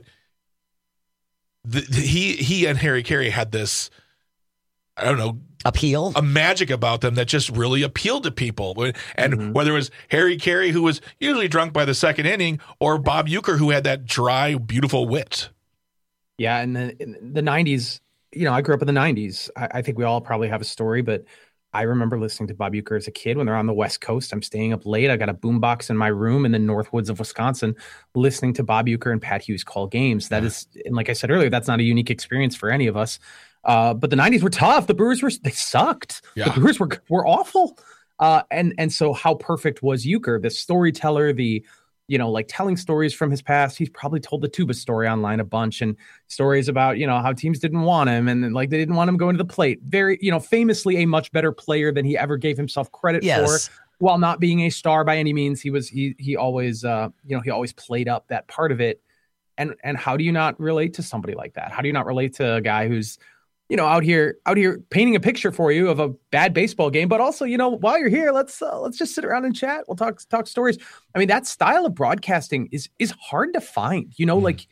he and Harry Carey had this, I don't know, appeal, a magic about them that just really appealed to people. And whether it was Harry Carey, who was usually drunk by the second inning, or Bob Uecker, who had that dry, beautiful wit. Yeah, and in the 90s, you know, I grew up in the 90s. I think we all probably have a story, but I remember listening to Bob Uecker as a kid when they're on the West Coast. I'm staying up late. I got a boombox in my room in the North Woods of Wisconsin, listening to Bob Uecker and Pat Hughes call games. That is, and like I said earlier, that's not a unique experience for any of us. But the 90s were tough. The Brewers they sucked. Yeah. The Brewers were awful. And so how perfect was Uecker, the storyteller, the, you know, like telling stories from his past. He's probably told the Tuba story online a bunch, and stories about, you know, how teams didn't want him and like they didn't want him going to the plate. Very, you know, famously a much better player than he ever gave himself credit for, while not being a star by any means. He always, you know, he always played up that part of it. And how do you not relate to somebody like that? How do you not relate to a guy who's, you know, out here painting a picture for you of a bad baseball game, but also, you know, while you're here, let's just sit around and chat. We'll talk stories. I mean, that style of broadcasting is hard to find, you know, like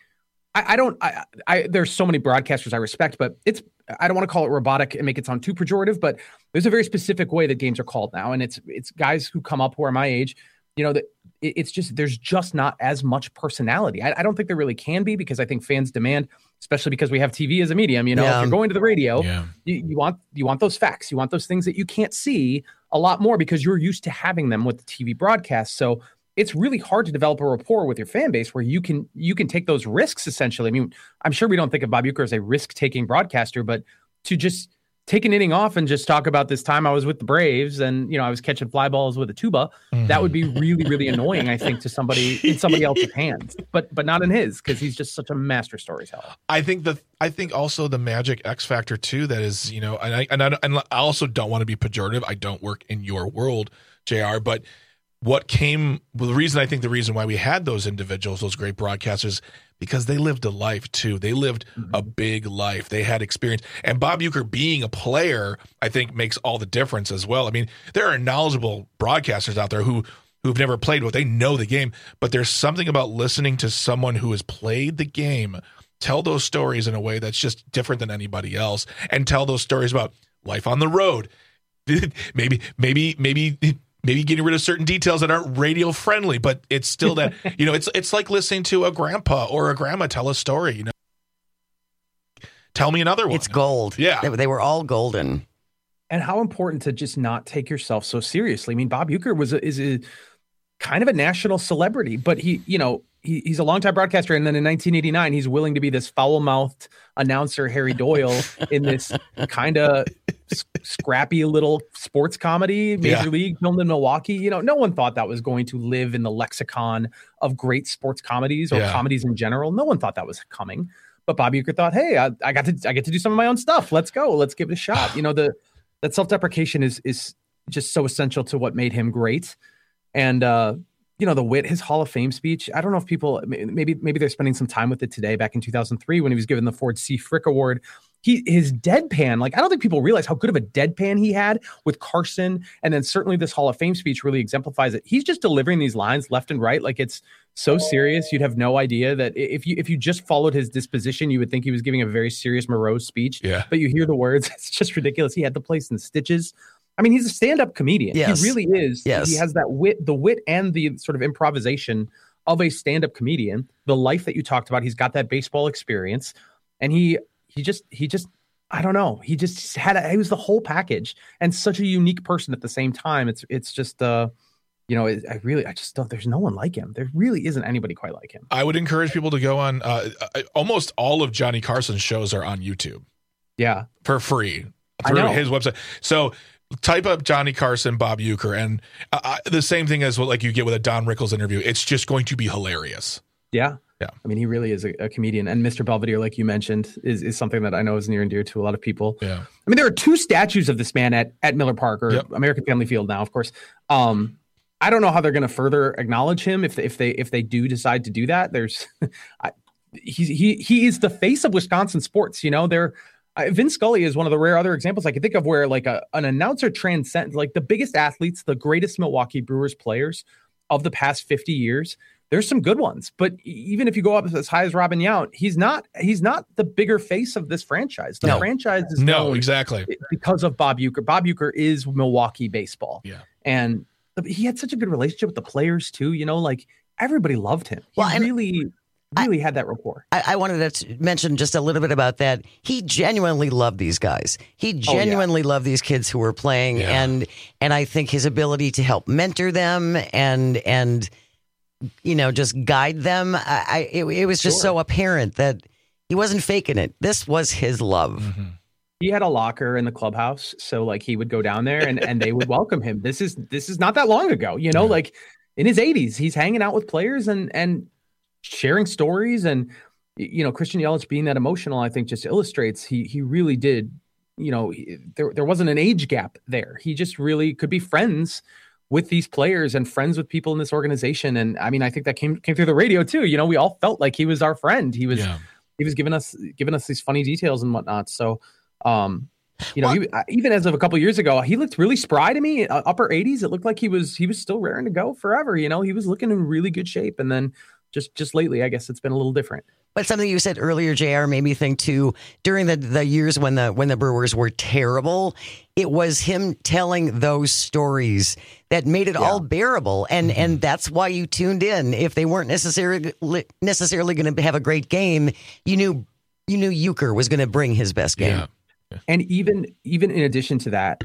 I there's so many broadcasters I respect, but I don't want to call it robotic and make it sound too pejorative, but there's a very specific way that games are called now. And it's guys who come up who are my age, you know, that it's just, there's just not as much personality. I don't think there really can be, because I think fans demand, especially because we have TV as a medium, you know, if you're going to the radio, you want those facts. You want those things that you can't see a lot more because you're used to having them with the TV broadcast. So it's really hard to develop a rapport with your fan base where you can take those risks, essentially. I mean, I'm sure we don't think of Bob Uecker as a risk-taking broadcaster, but to just take an inning off and just talk about this time I was with the Braves and, you know, I was catching fly balls with a tuba, that would be really, really annoying, I think, to somebody in somebody else's hands, but not in his, because he's just such a master storyteller. I think also the magic X factor too, that is, you know, and I also don't want to be pejorative. I don't work in your world, JR, but the reason why we had those individuals, those great broadcasters, because they lived a life too. They lived a big life. They had experience. And Bob Uecker being a player, I think, makes all the difference as well. I mean, there are knowledgeable broadcasters out there who've never played, but they know the game. But there's something about listening to someone who has played the game tell those stories in a way that's just different than anybody else, and tell those stories about life on the road. Maybe getting rid of certain details that aren't radio friendly, but it's still that, you know, it's like listening to a grandpa or a grandma tell a story, you know. Tell me another one. It's gold. Yeah. They were all golden. And how important to just not take yourself so seriously. I mean, Bob Uecker is a kind of a national celebrity, but he's a longtime broadcaster. And then in 1989, he's willing to be this foul-mouthed announcer, Harry Doyle, in this kind of scrappy little sports comedy, Major League, filmed in Milwaukee. You know, no one thought that was going to live in the lexicon of great sports comedies or comedies in general. No one thought that was coming. But Bob Uecker thought, hey, I get to do some of my own stuff. Let's go. Let's give it a shot. You know, that self-deprecation is just so essential to what made him great. And, you know, the wit, his Hall of Fame speech, I don't know if people, maybe they're spending some time with it today, back in 2003 when he was given the Ford C. Frick Award. His deadpan, like, I don't think people realize how good of a deadpan he had with Carson. And then certainly this Hall of Fame speech really exemplifies it. He's just delivering these lines left and right. Like, it's so serious. You'd have no idea that if you just followed his disposition, you would think he was giving a very serious, morose speech. Yeah. But you hear the words, it's just ridiculous. He had the place in stitches. I mean, he's a stand-up comedian. Yes. He really is. Yes. He has that the wit and the sort of improvisation of a stand-up comedian. The life that you talked about, he's got that baseball experience, and he just I don't know. He just he was the whole package, and such a unique person at the same time. It's just I just don't. There's no one like him. There really isn't anybody quite like him. I would encourage people to go on. Almost all of Johnny Carson's shows are on YouTube. Yeah, for free through his website. So type up Johnny Carson, Bob Uecker, and the same thing as what like you get with a Don Rickles interview. It's just going to be hilarious. Yeah. I mean, he really is a comedian. And Mr. Belvedere, like you mentioned, is something that I know is near and dear to a lot of people. Yeah. I mean, there are 2 statues of this man at Miller Park, or American Family Field now, of course. I don't know how they're going to further acknowledge him if they do decide to do that. He is the face of Wisconsin sports. Vince Scully is one of the rare other examples I can think of where like an announcer transcends like the biggest athletes, the greatest Milwaukee Brewers players of the past 50 years. There's some good ones, but even if you go up as high as Robin Yount, he's not the bigger face of this franchise. The franchise is known exactly because of Bob Uecker. Bob Uecker is Milwaukee baseball. Yeah. And he had such a good relationship with the players too, like everybody loved him. He really had that rapport. I wanted to mention just a little bit about that. He genuinely loved these guys. He genuinely loved these kids who were playing, and I think his ability to help mentor them and just guide them. It was just so apparent that he wasn't faking it. This was his love. Mm-hmm. He had a locker in the clubhouse, so like he would go down there and they would welcome him. This is not that long ago, like in his 80s, he's hanging out with players and sharing stories, and Christian Yelich being that emotional, I think just illustrates he really did. There wasn't an age gap there. He just really could be friends with these players and friends with people in this organization. And I mean, I think that came through the radio too. We all felt like he was our friend. He was giving us these funny details and whatnot. So, even as of a couple of years ago, he looked really spry to me. Upper 80s, it looked like he was still raring to go forever. He was looking in really good shape, and then just lately, I guess it's been a little different. But something you said earlier, JR, made me think too, during the years when the Brewers were terrible, it was him telling those stories that made it all bearable. And that's why you tuned in. If they weren't necessarily going to have a great game, you knew Uecker was going to bring his best game. Yeah. And even in addition to that,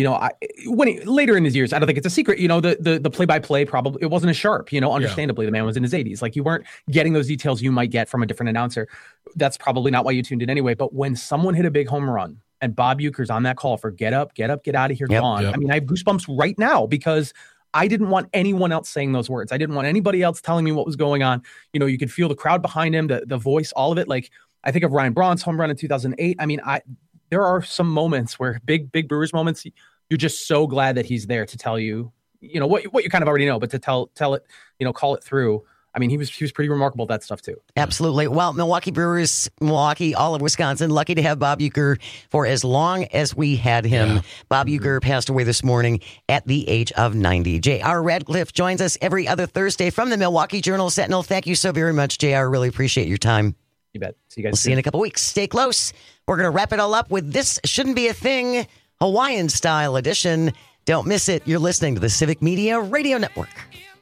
later in his years, I don't think it's a secret, the play-by-play probably, it wasn't as sharp, understandably, the man was in his 80s. Like you weren't getting those details you might get from a different announcer. That's probably not why you tuned in anyway. But when someone hit a big home run and Bob Uecker's on that call for get up, get out of here, gone. I mean, I have goosebumps right now because I didn't want anyone else saying those words. I didn't want anybody else telling me what was going on. You could feel the crowd behind him, the voice, all of it. Like I think of Ryan Braun's home run in 2008. I mean, there are some moments where big Brewers moments, you're just so glad that he's there to tell you, what you kind of already know, but to tell it, call it through. I mean, he was pretty remarkable at that stuff too. Absolutely. Well, Milwaukee Brewers, all of Wisconsin, lucky to have Bob Uecker for as long as we had him. Yeah. Bob Uecker passed away this morning at the age of 90. J.R. Radcliffe joins us every other Thursday from the Milwaukee Journal-Sentinel. Thank you so very much, J.R. Really appreciate your time. You bet. See you guys We'll see you in a couple weeks. Stay close. We're going to wrap it all up with This Shouldn't Be a Thing, Hawaiian style edition. Don't miss it. You're listening to the Civic Media Radio Network.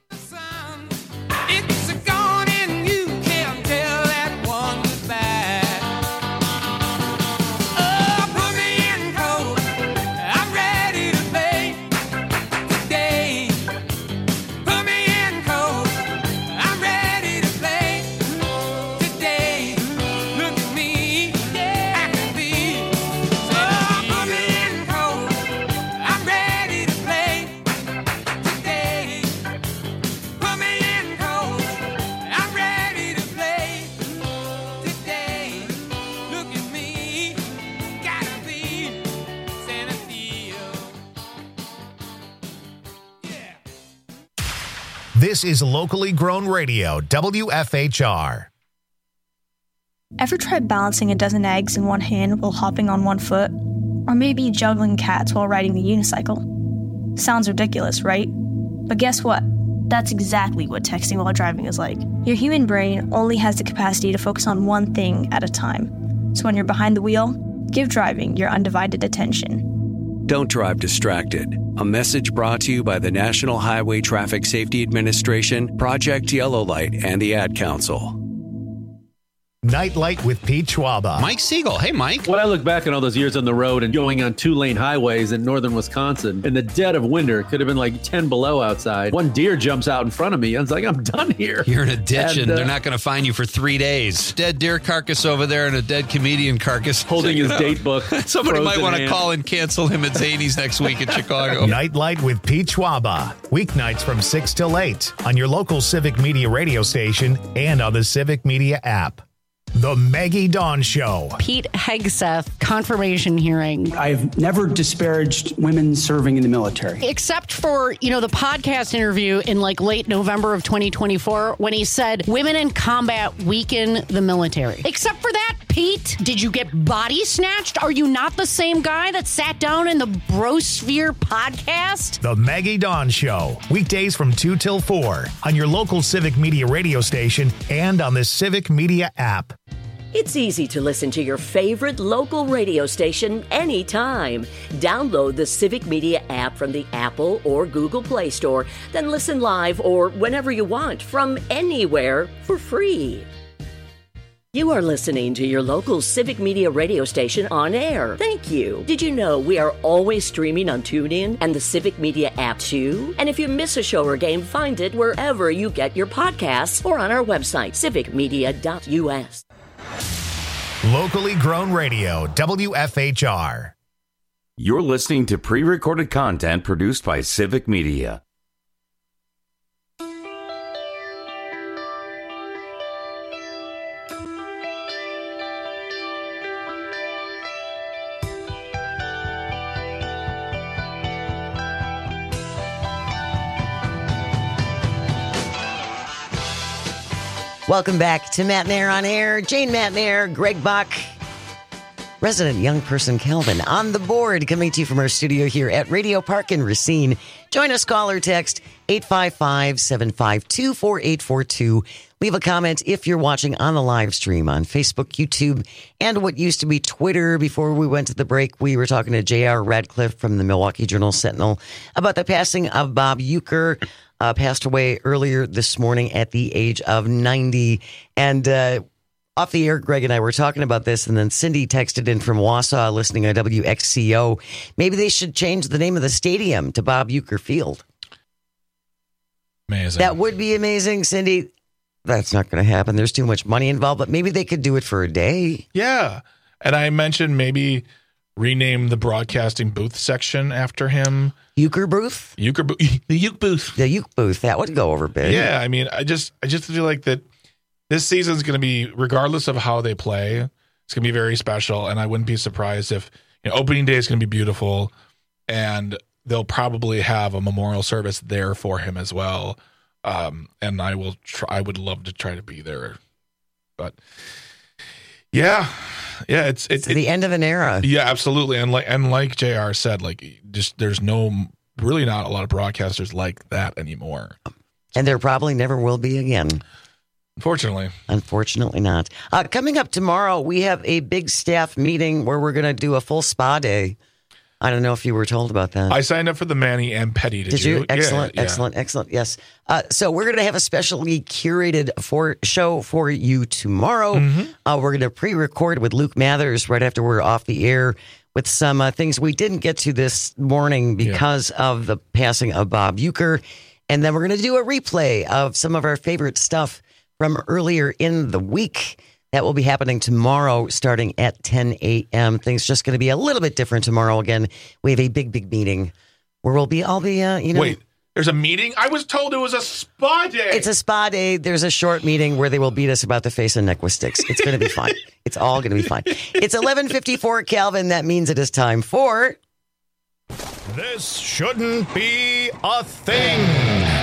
This is locally grown radio, WFHR. Ever tried balancing a dozen eggs in one hand while hopping on one foot? Or maybe juggling cats while riding the unicycle? Sounds ridiculous, right? But guess what? That's exactly what texting while driving is like. Your human brain only has the capacity to focus on one thing at a time. So when you're behind the wheel, give driving your undivided attention. Don't drive distracted. A message brought to you by the National Highway Traffic Safety Administration, Project Yellow Light, and the Ad Council. Nightlight with Pete Schwaba. Mike Siegel. Hey, Mike. When I look back on all those years on the road and going on 2-lane highways in northern Wisconsin, in the dead of winter, it could have been like 10 below outside. One deer jumps out in front of me. I was like, I'm done here. You're in a ditch and they're not going to find you for 3 days. Dead deer carcass over there and a dead comedian carcass. Holding his date book. Somebody might want to call and cancel him at Zany's next week in Chicago. Nightlight with Pete Schwaba. Weeknights from 6 till 8 on your local Civic Media radio station and on the Civic Media app. The Maggie Dawn Show. Pete Hegseth, confirmation hearing. I've never disparaged women serving in the military. Except for, the podcast interview in like late November of 2024 when he said women in combat weaken the military. Except for that, Pete, did you get body snatched? Are you not the same guy that sat down in the Brosphere podcast? The Maggie Dawn Show. Weekdays from 2 till 4 on your local Civic Media radio station and on the Civic Media app. It's easy to listen to your favorite local radio station anytime. Download the Civic Media app from the Apple or Google Play Store, then listen live or whenever you want from anywhere for free. You are listening to your local Civic Media radio station on air. Thank you. Did you know we are always streaming on TuneIn and the Civic Media app too? And if you miss a show or game, find it wherever you get your podcasts or on our website, civicmedia.us. Locally grown radio, WFHR. You're listening to pre-recorded content produced by Civic Media. Welcome back to Matt Nair on Air. Jane Matt Nair, Greg Bach, resident young person Calvin on the board, coming to you from our studio here at Radio Park in Racine. Join us, call or text 855-752-4842. Leave a comment if you're watching on the live stream on Facebook, YouTube, and what used to be Twitter. Before we went to the break, we were talking to J.R. Radcliffe from the Milwaukee Journal-Sentinel about the passing of Bob Uecker. Passed away earlier this morning at the age of 90. And off the air, Greg and I were talking about this, and then Cindy texted in from Wausau, listening on WXCO. Maybe they should change the name of the stadium to Bob Uecker Field. Amazing. That would be amazing, Cindy. That's not going to happen. There's too much money involved, but maybe they could do it for a day. Yeah. And I mentioned maybe rename the broadcasting booth section after him. Uecker booth? The Uecker booth. The Uecker booth. That would go over big. Yeah. I mean, I just feel like that this season is going to be, regardless of how they play, it's going to be very special. And I wouldn't be surprised if opening day is going to be beautiful, and they'll probably have a memorial service there for him as well. And I would love to try to be there, but yeah, it's the end of an era. Yeah, absolutely. And like JR said, there's really not a lot of broadcasters like that anymore. And there probably never will be again. Unfortunately not. Coming up tomorrow, we have a big staff meeting where we're going to do a full spa day. I don't know if you were told about that. I signed up for the Mani and Petty. Did you? Excellent, yeah. excellent. Yes. So we're going to have a specially curated show for you tomorrow. Mm-hmm. We're going to pre-record with Luke Mathers right after we're off the air with some things we didn't get to this morning because of the passing of Bob Uecker. And then we're going to do a replay of some of our favorite stuff from earlier in the week. That will be happening tomorrow starting at 10 a.m. Things just going to be a little bit different tomorrow. Again, we have a big meeting where I'll be. Wait, there's a meeting? I was told it was a spa day. It's a spa day. There's a short meeting where they will beat us about the face and neck with sticks. It's going to be fine. It's all going to be fine. It's 11:54, Calvin. That means it is time for... This shouldn't be a thing.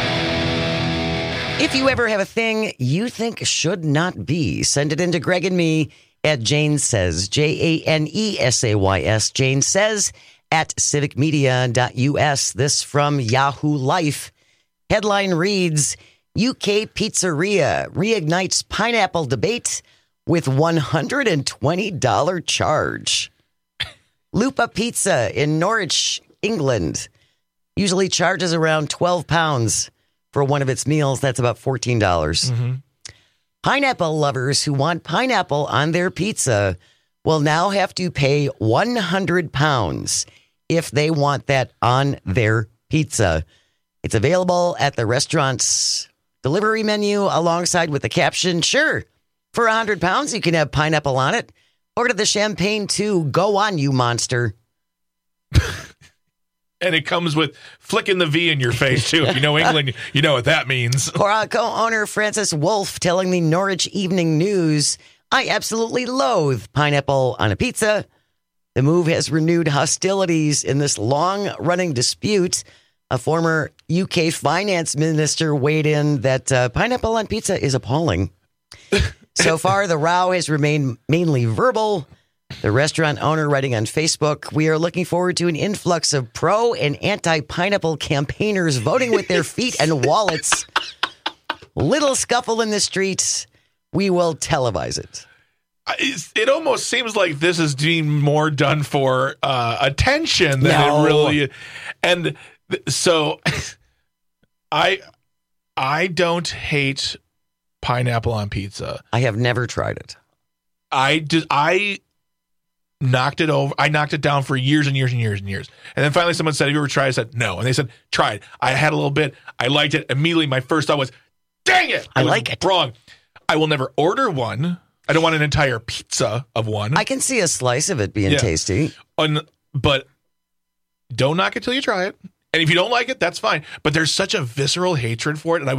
If you ever have a thing you think should not be, send it in to Greg and me at Jane Says, JANESAYS, Jane Says at civicmedia.us. This from Yahoo Life. Headline reads, UK Pizzeria reignites pineapple debate with $120 charge. Lupa Pizza in Norwich, England, usually charges around £12 for one of its meals. That's about $14. Mm-hmm. Pineapple lovers who want pineapple on their pizza will now have to pay £100 if they want that on their pizza. It's available at the restaurant's delivery menu alongside with the caption, "Sure, for £100 you can have pineapple on it. Order the champagne too. Go on, you monster." And it comes with flicking the V in your face, too. If you know England, you know what that means. Co-owner Francis Wolf telling the Norwich Evening News, "I absolutely loathe pineapple on a pizza." The move has renewed hostilities in this long-running dispute. A former UK finance minister weighed in that pineapple on pizza is appalling. So far, the row has remained mainly verbal. The restaurant owner writing on Facebook, "We are looking forward to an influx of pro and anti-pineapple campaigners voting with their feet and wallets. Little scuffle in the streets. We will televise it." It almost seems like this is being more done for attention than it really. And so, I don't hate pineapple on pizza. I have never tried it. I knocked it over. I knocked it down for years and years and years and years. And then finally someone said, "Have you ever tried?" I said, "No." And they said, "Try it." I had a little bit. I liked it. Immediately, my first thought was, "Dang it. I like it." Wrong. I will never order one. I don't want an entire pizza of one. I can see a slice of it being tasty. But don't knock it till you try it. And if you don't like it, that's fine. But there's such a visceral hatred for it. And I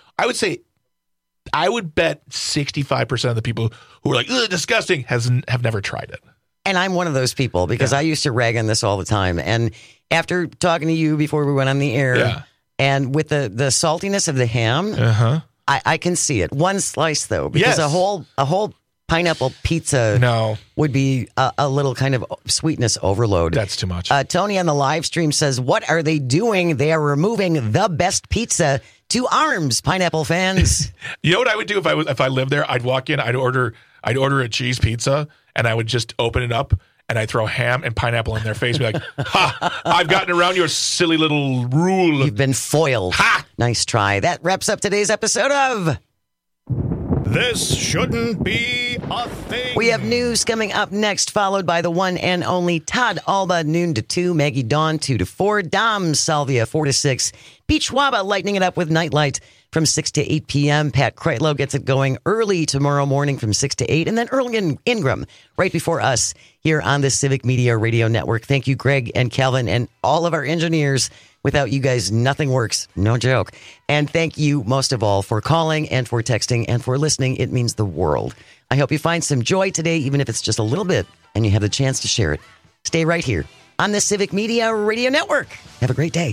would bet 65% of the people who are like, "Ugh, disgusting," have never tried it. And I'm one of those people because I used to rag on this all the time. And after talking to you before we went on the air, and with the saltiness of the ham, I can see it. One slice though, because a whole pineapple pizza would be a little kind of sweetness overload. That's too much. Tony on the live stream says, "What are they doing? They are removing the best pizza to arms, pineapple fans." You know what I would do if I lived there? I'd walk in, I'd order a cheese pizza, and I would just open it up, and I'd throw ham and pineapple in their face, and be like, "Ha! I've gotten around your silly little rule. You've been foiled." Ha! Nice try. That wraps up today's episode of This Shouldn't Be a Thing. We have news coming up next, followed by the one and only Todd Alba, noon to 2, Maggie Dawn, 2 to 4, Dom Salvia, 4 to 6, Peach Waba lightening it up with Nightlight from 6 to 8 p.m. Pat Kreitlow gets it going early tomorrow morning from 6 to 8, and then Earl Ingram right before us here on the Civic Media Radio Network. Thank you, Greg and Calvin, and all of our engineers. Without you guys, nothing works. No joke. And thank you most of all for calling and for texting and for listening. It means the world. I hope you find some joy today, even if it's just a little bit, and you have the chance to share it. Stay right here on the Civic Media Radio Network. Have a great day.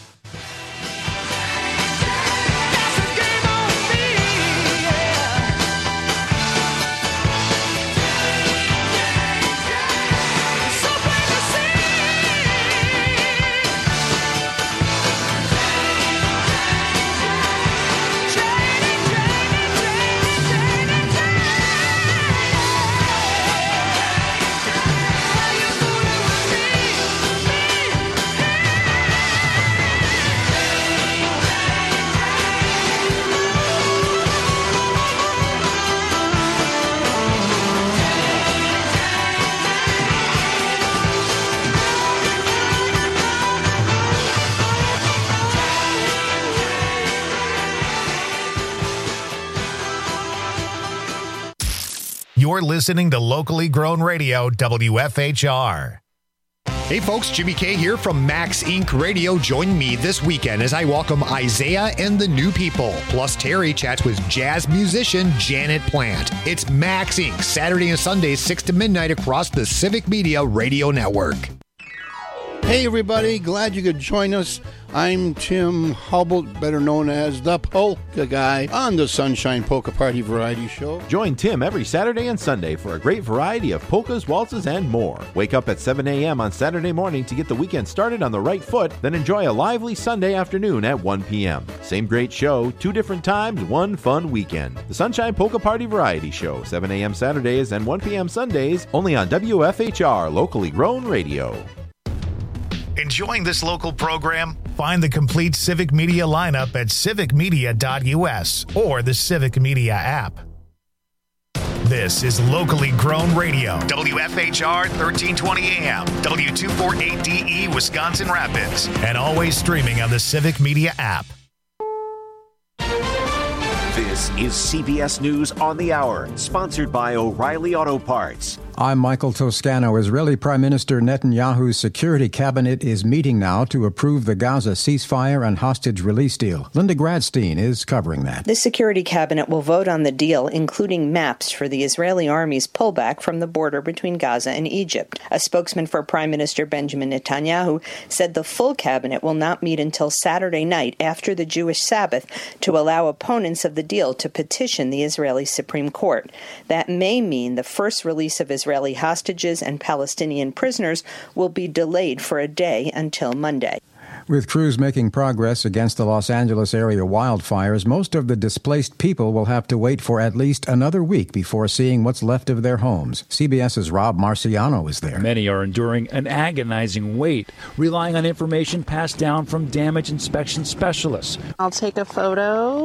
You're listening to locally grown radio, WFHR. Hey folks, Jimmy K here from Max Inc. Radio. Join me this weekend as I welcome Isaiah and the New People. Plus Terry chats with jazz musician Janet Plant. It's Max Inc. Saturday and Sunday, 6 to midnight across the Civic Media Radio Network. Hey everybody, glad you could join us. I'm Tim Hubble, better known as the Polka Guy, on the Sunshine Polka Party Variety Show. Join Tim every Saturday and Sunday for a great variety of polkas, waltzes, and more. Wake up at 7 a.m. on Saturday morning to get the weekend started on the right foot, then enjoy a lively Sunday afternoon at 1 p.m. Same great show, 2 different times, 1 fun weekend. The Sunshine Polka Party Variety Show, 7 a.m. Saturdays and 1 p.m. Sundays, only on WFHR, locally grown radio. Enjoying this local program? Find the complete Civic Media lineup at civicmedia.us or the Civic Media app. This is locally grown radio. WFHR 1320 AM, W248DE, Wisconsin Rapids, and always streaming on the Civic Media app. This is CBS News on the Hour, sponsored by O'Reilly Auto Parts. I'm Michael Toscano. Israeli Prime Minister Netanyahu's security cabinet is meeting now to approve the Gaza ceasefire and hostage release deal. Linda Gradstein is covering that. The security cabinet will vote on the deal, including maps for the Israeli army's pullback from the border between Gaza and Egypt. A spokesman for Prime Minister Benjamin Netanyahu said the full cabinet will not meet until Saturday night after the Jewish Sabbath to allow opponents of the deal to petition the Israeli Supreme Court. That may mean the first release of Israeli hostages and Palestinian prisoners will be delayed for a day until Monday. With crews making progress against the Los Angeles area wildfires, most of the displaced people will have to wait for at least another week before seeing what's left of their homes. CBS's Rob Marciano is there. Many are enduring an agonizing wait, relying on information passed down from damage inspection specialists. I'll take a photo.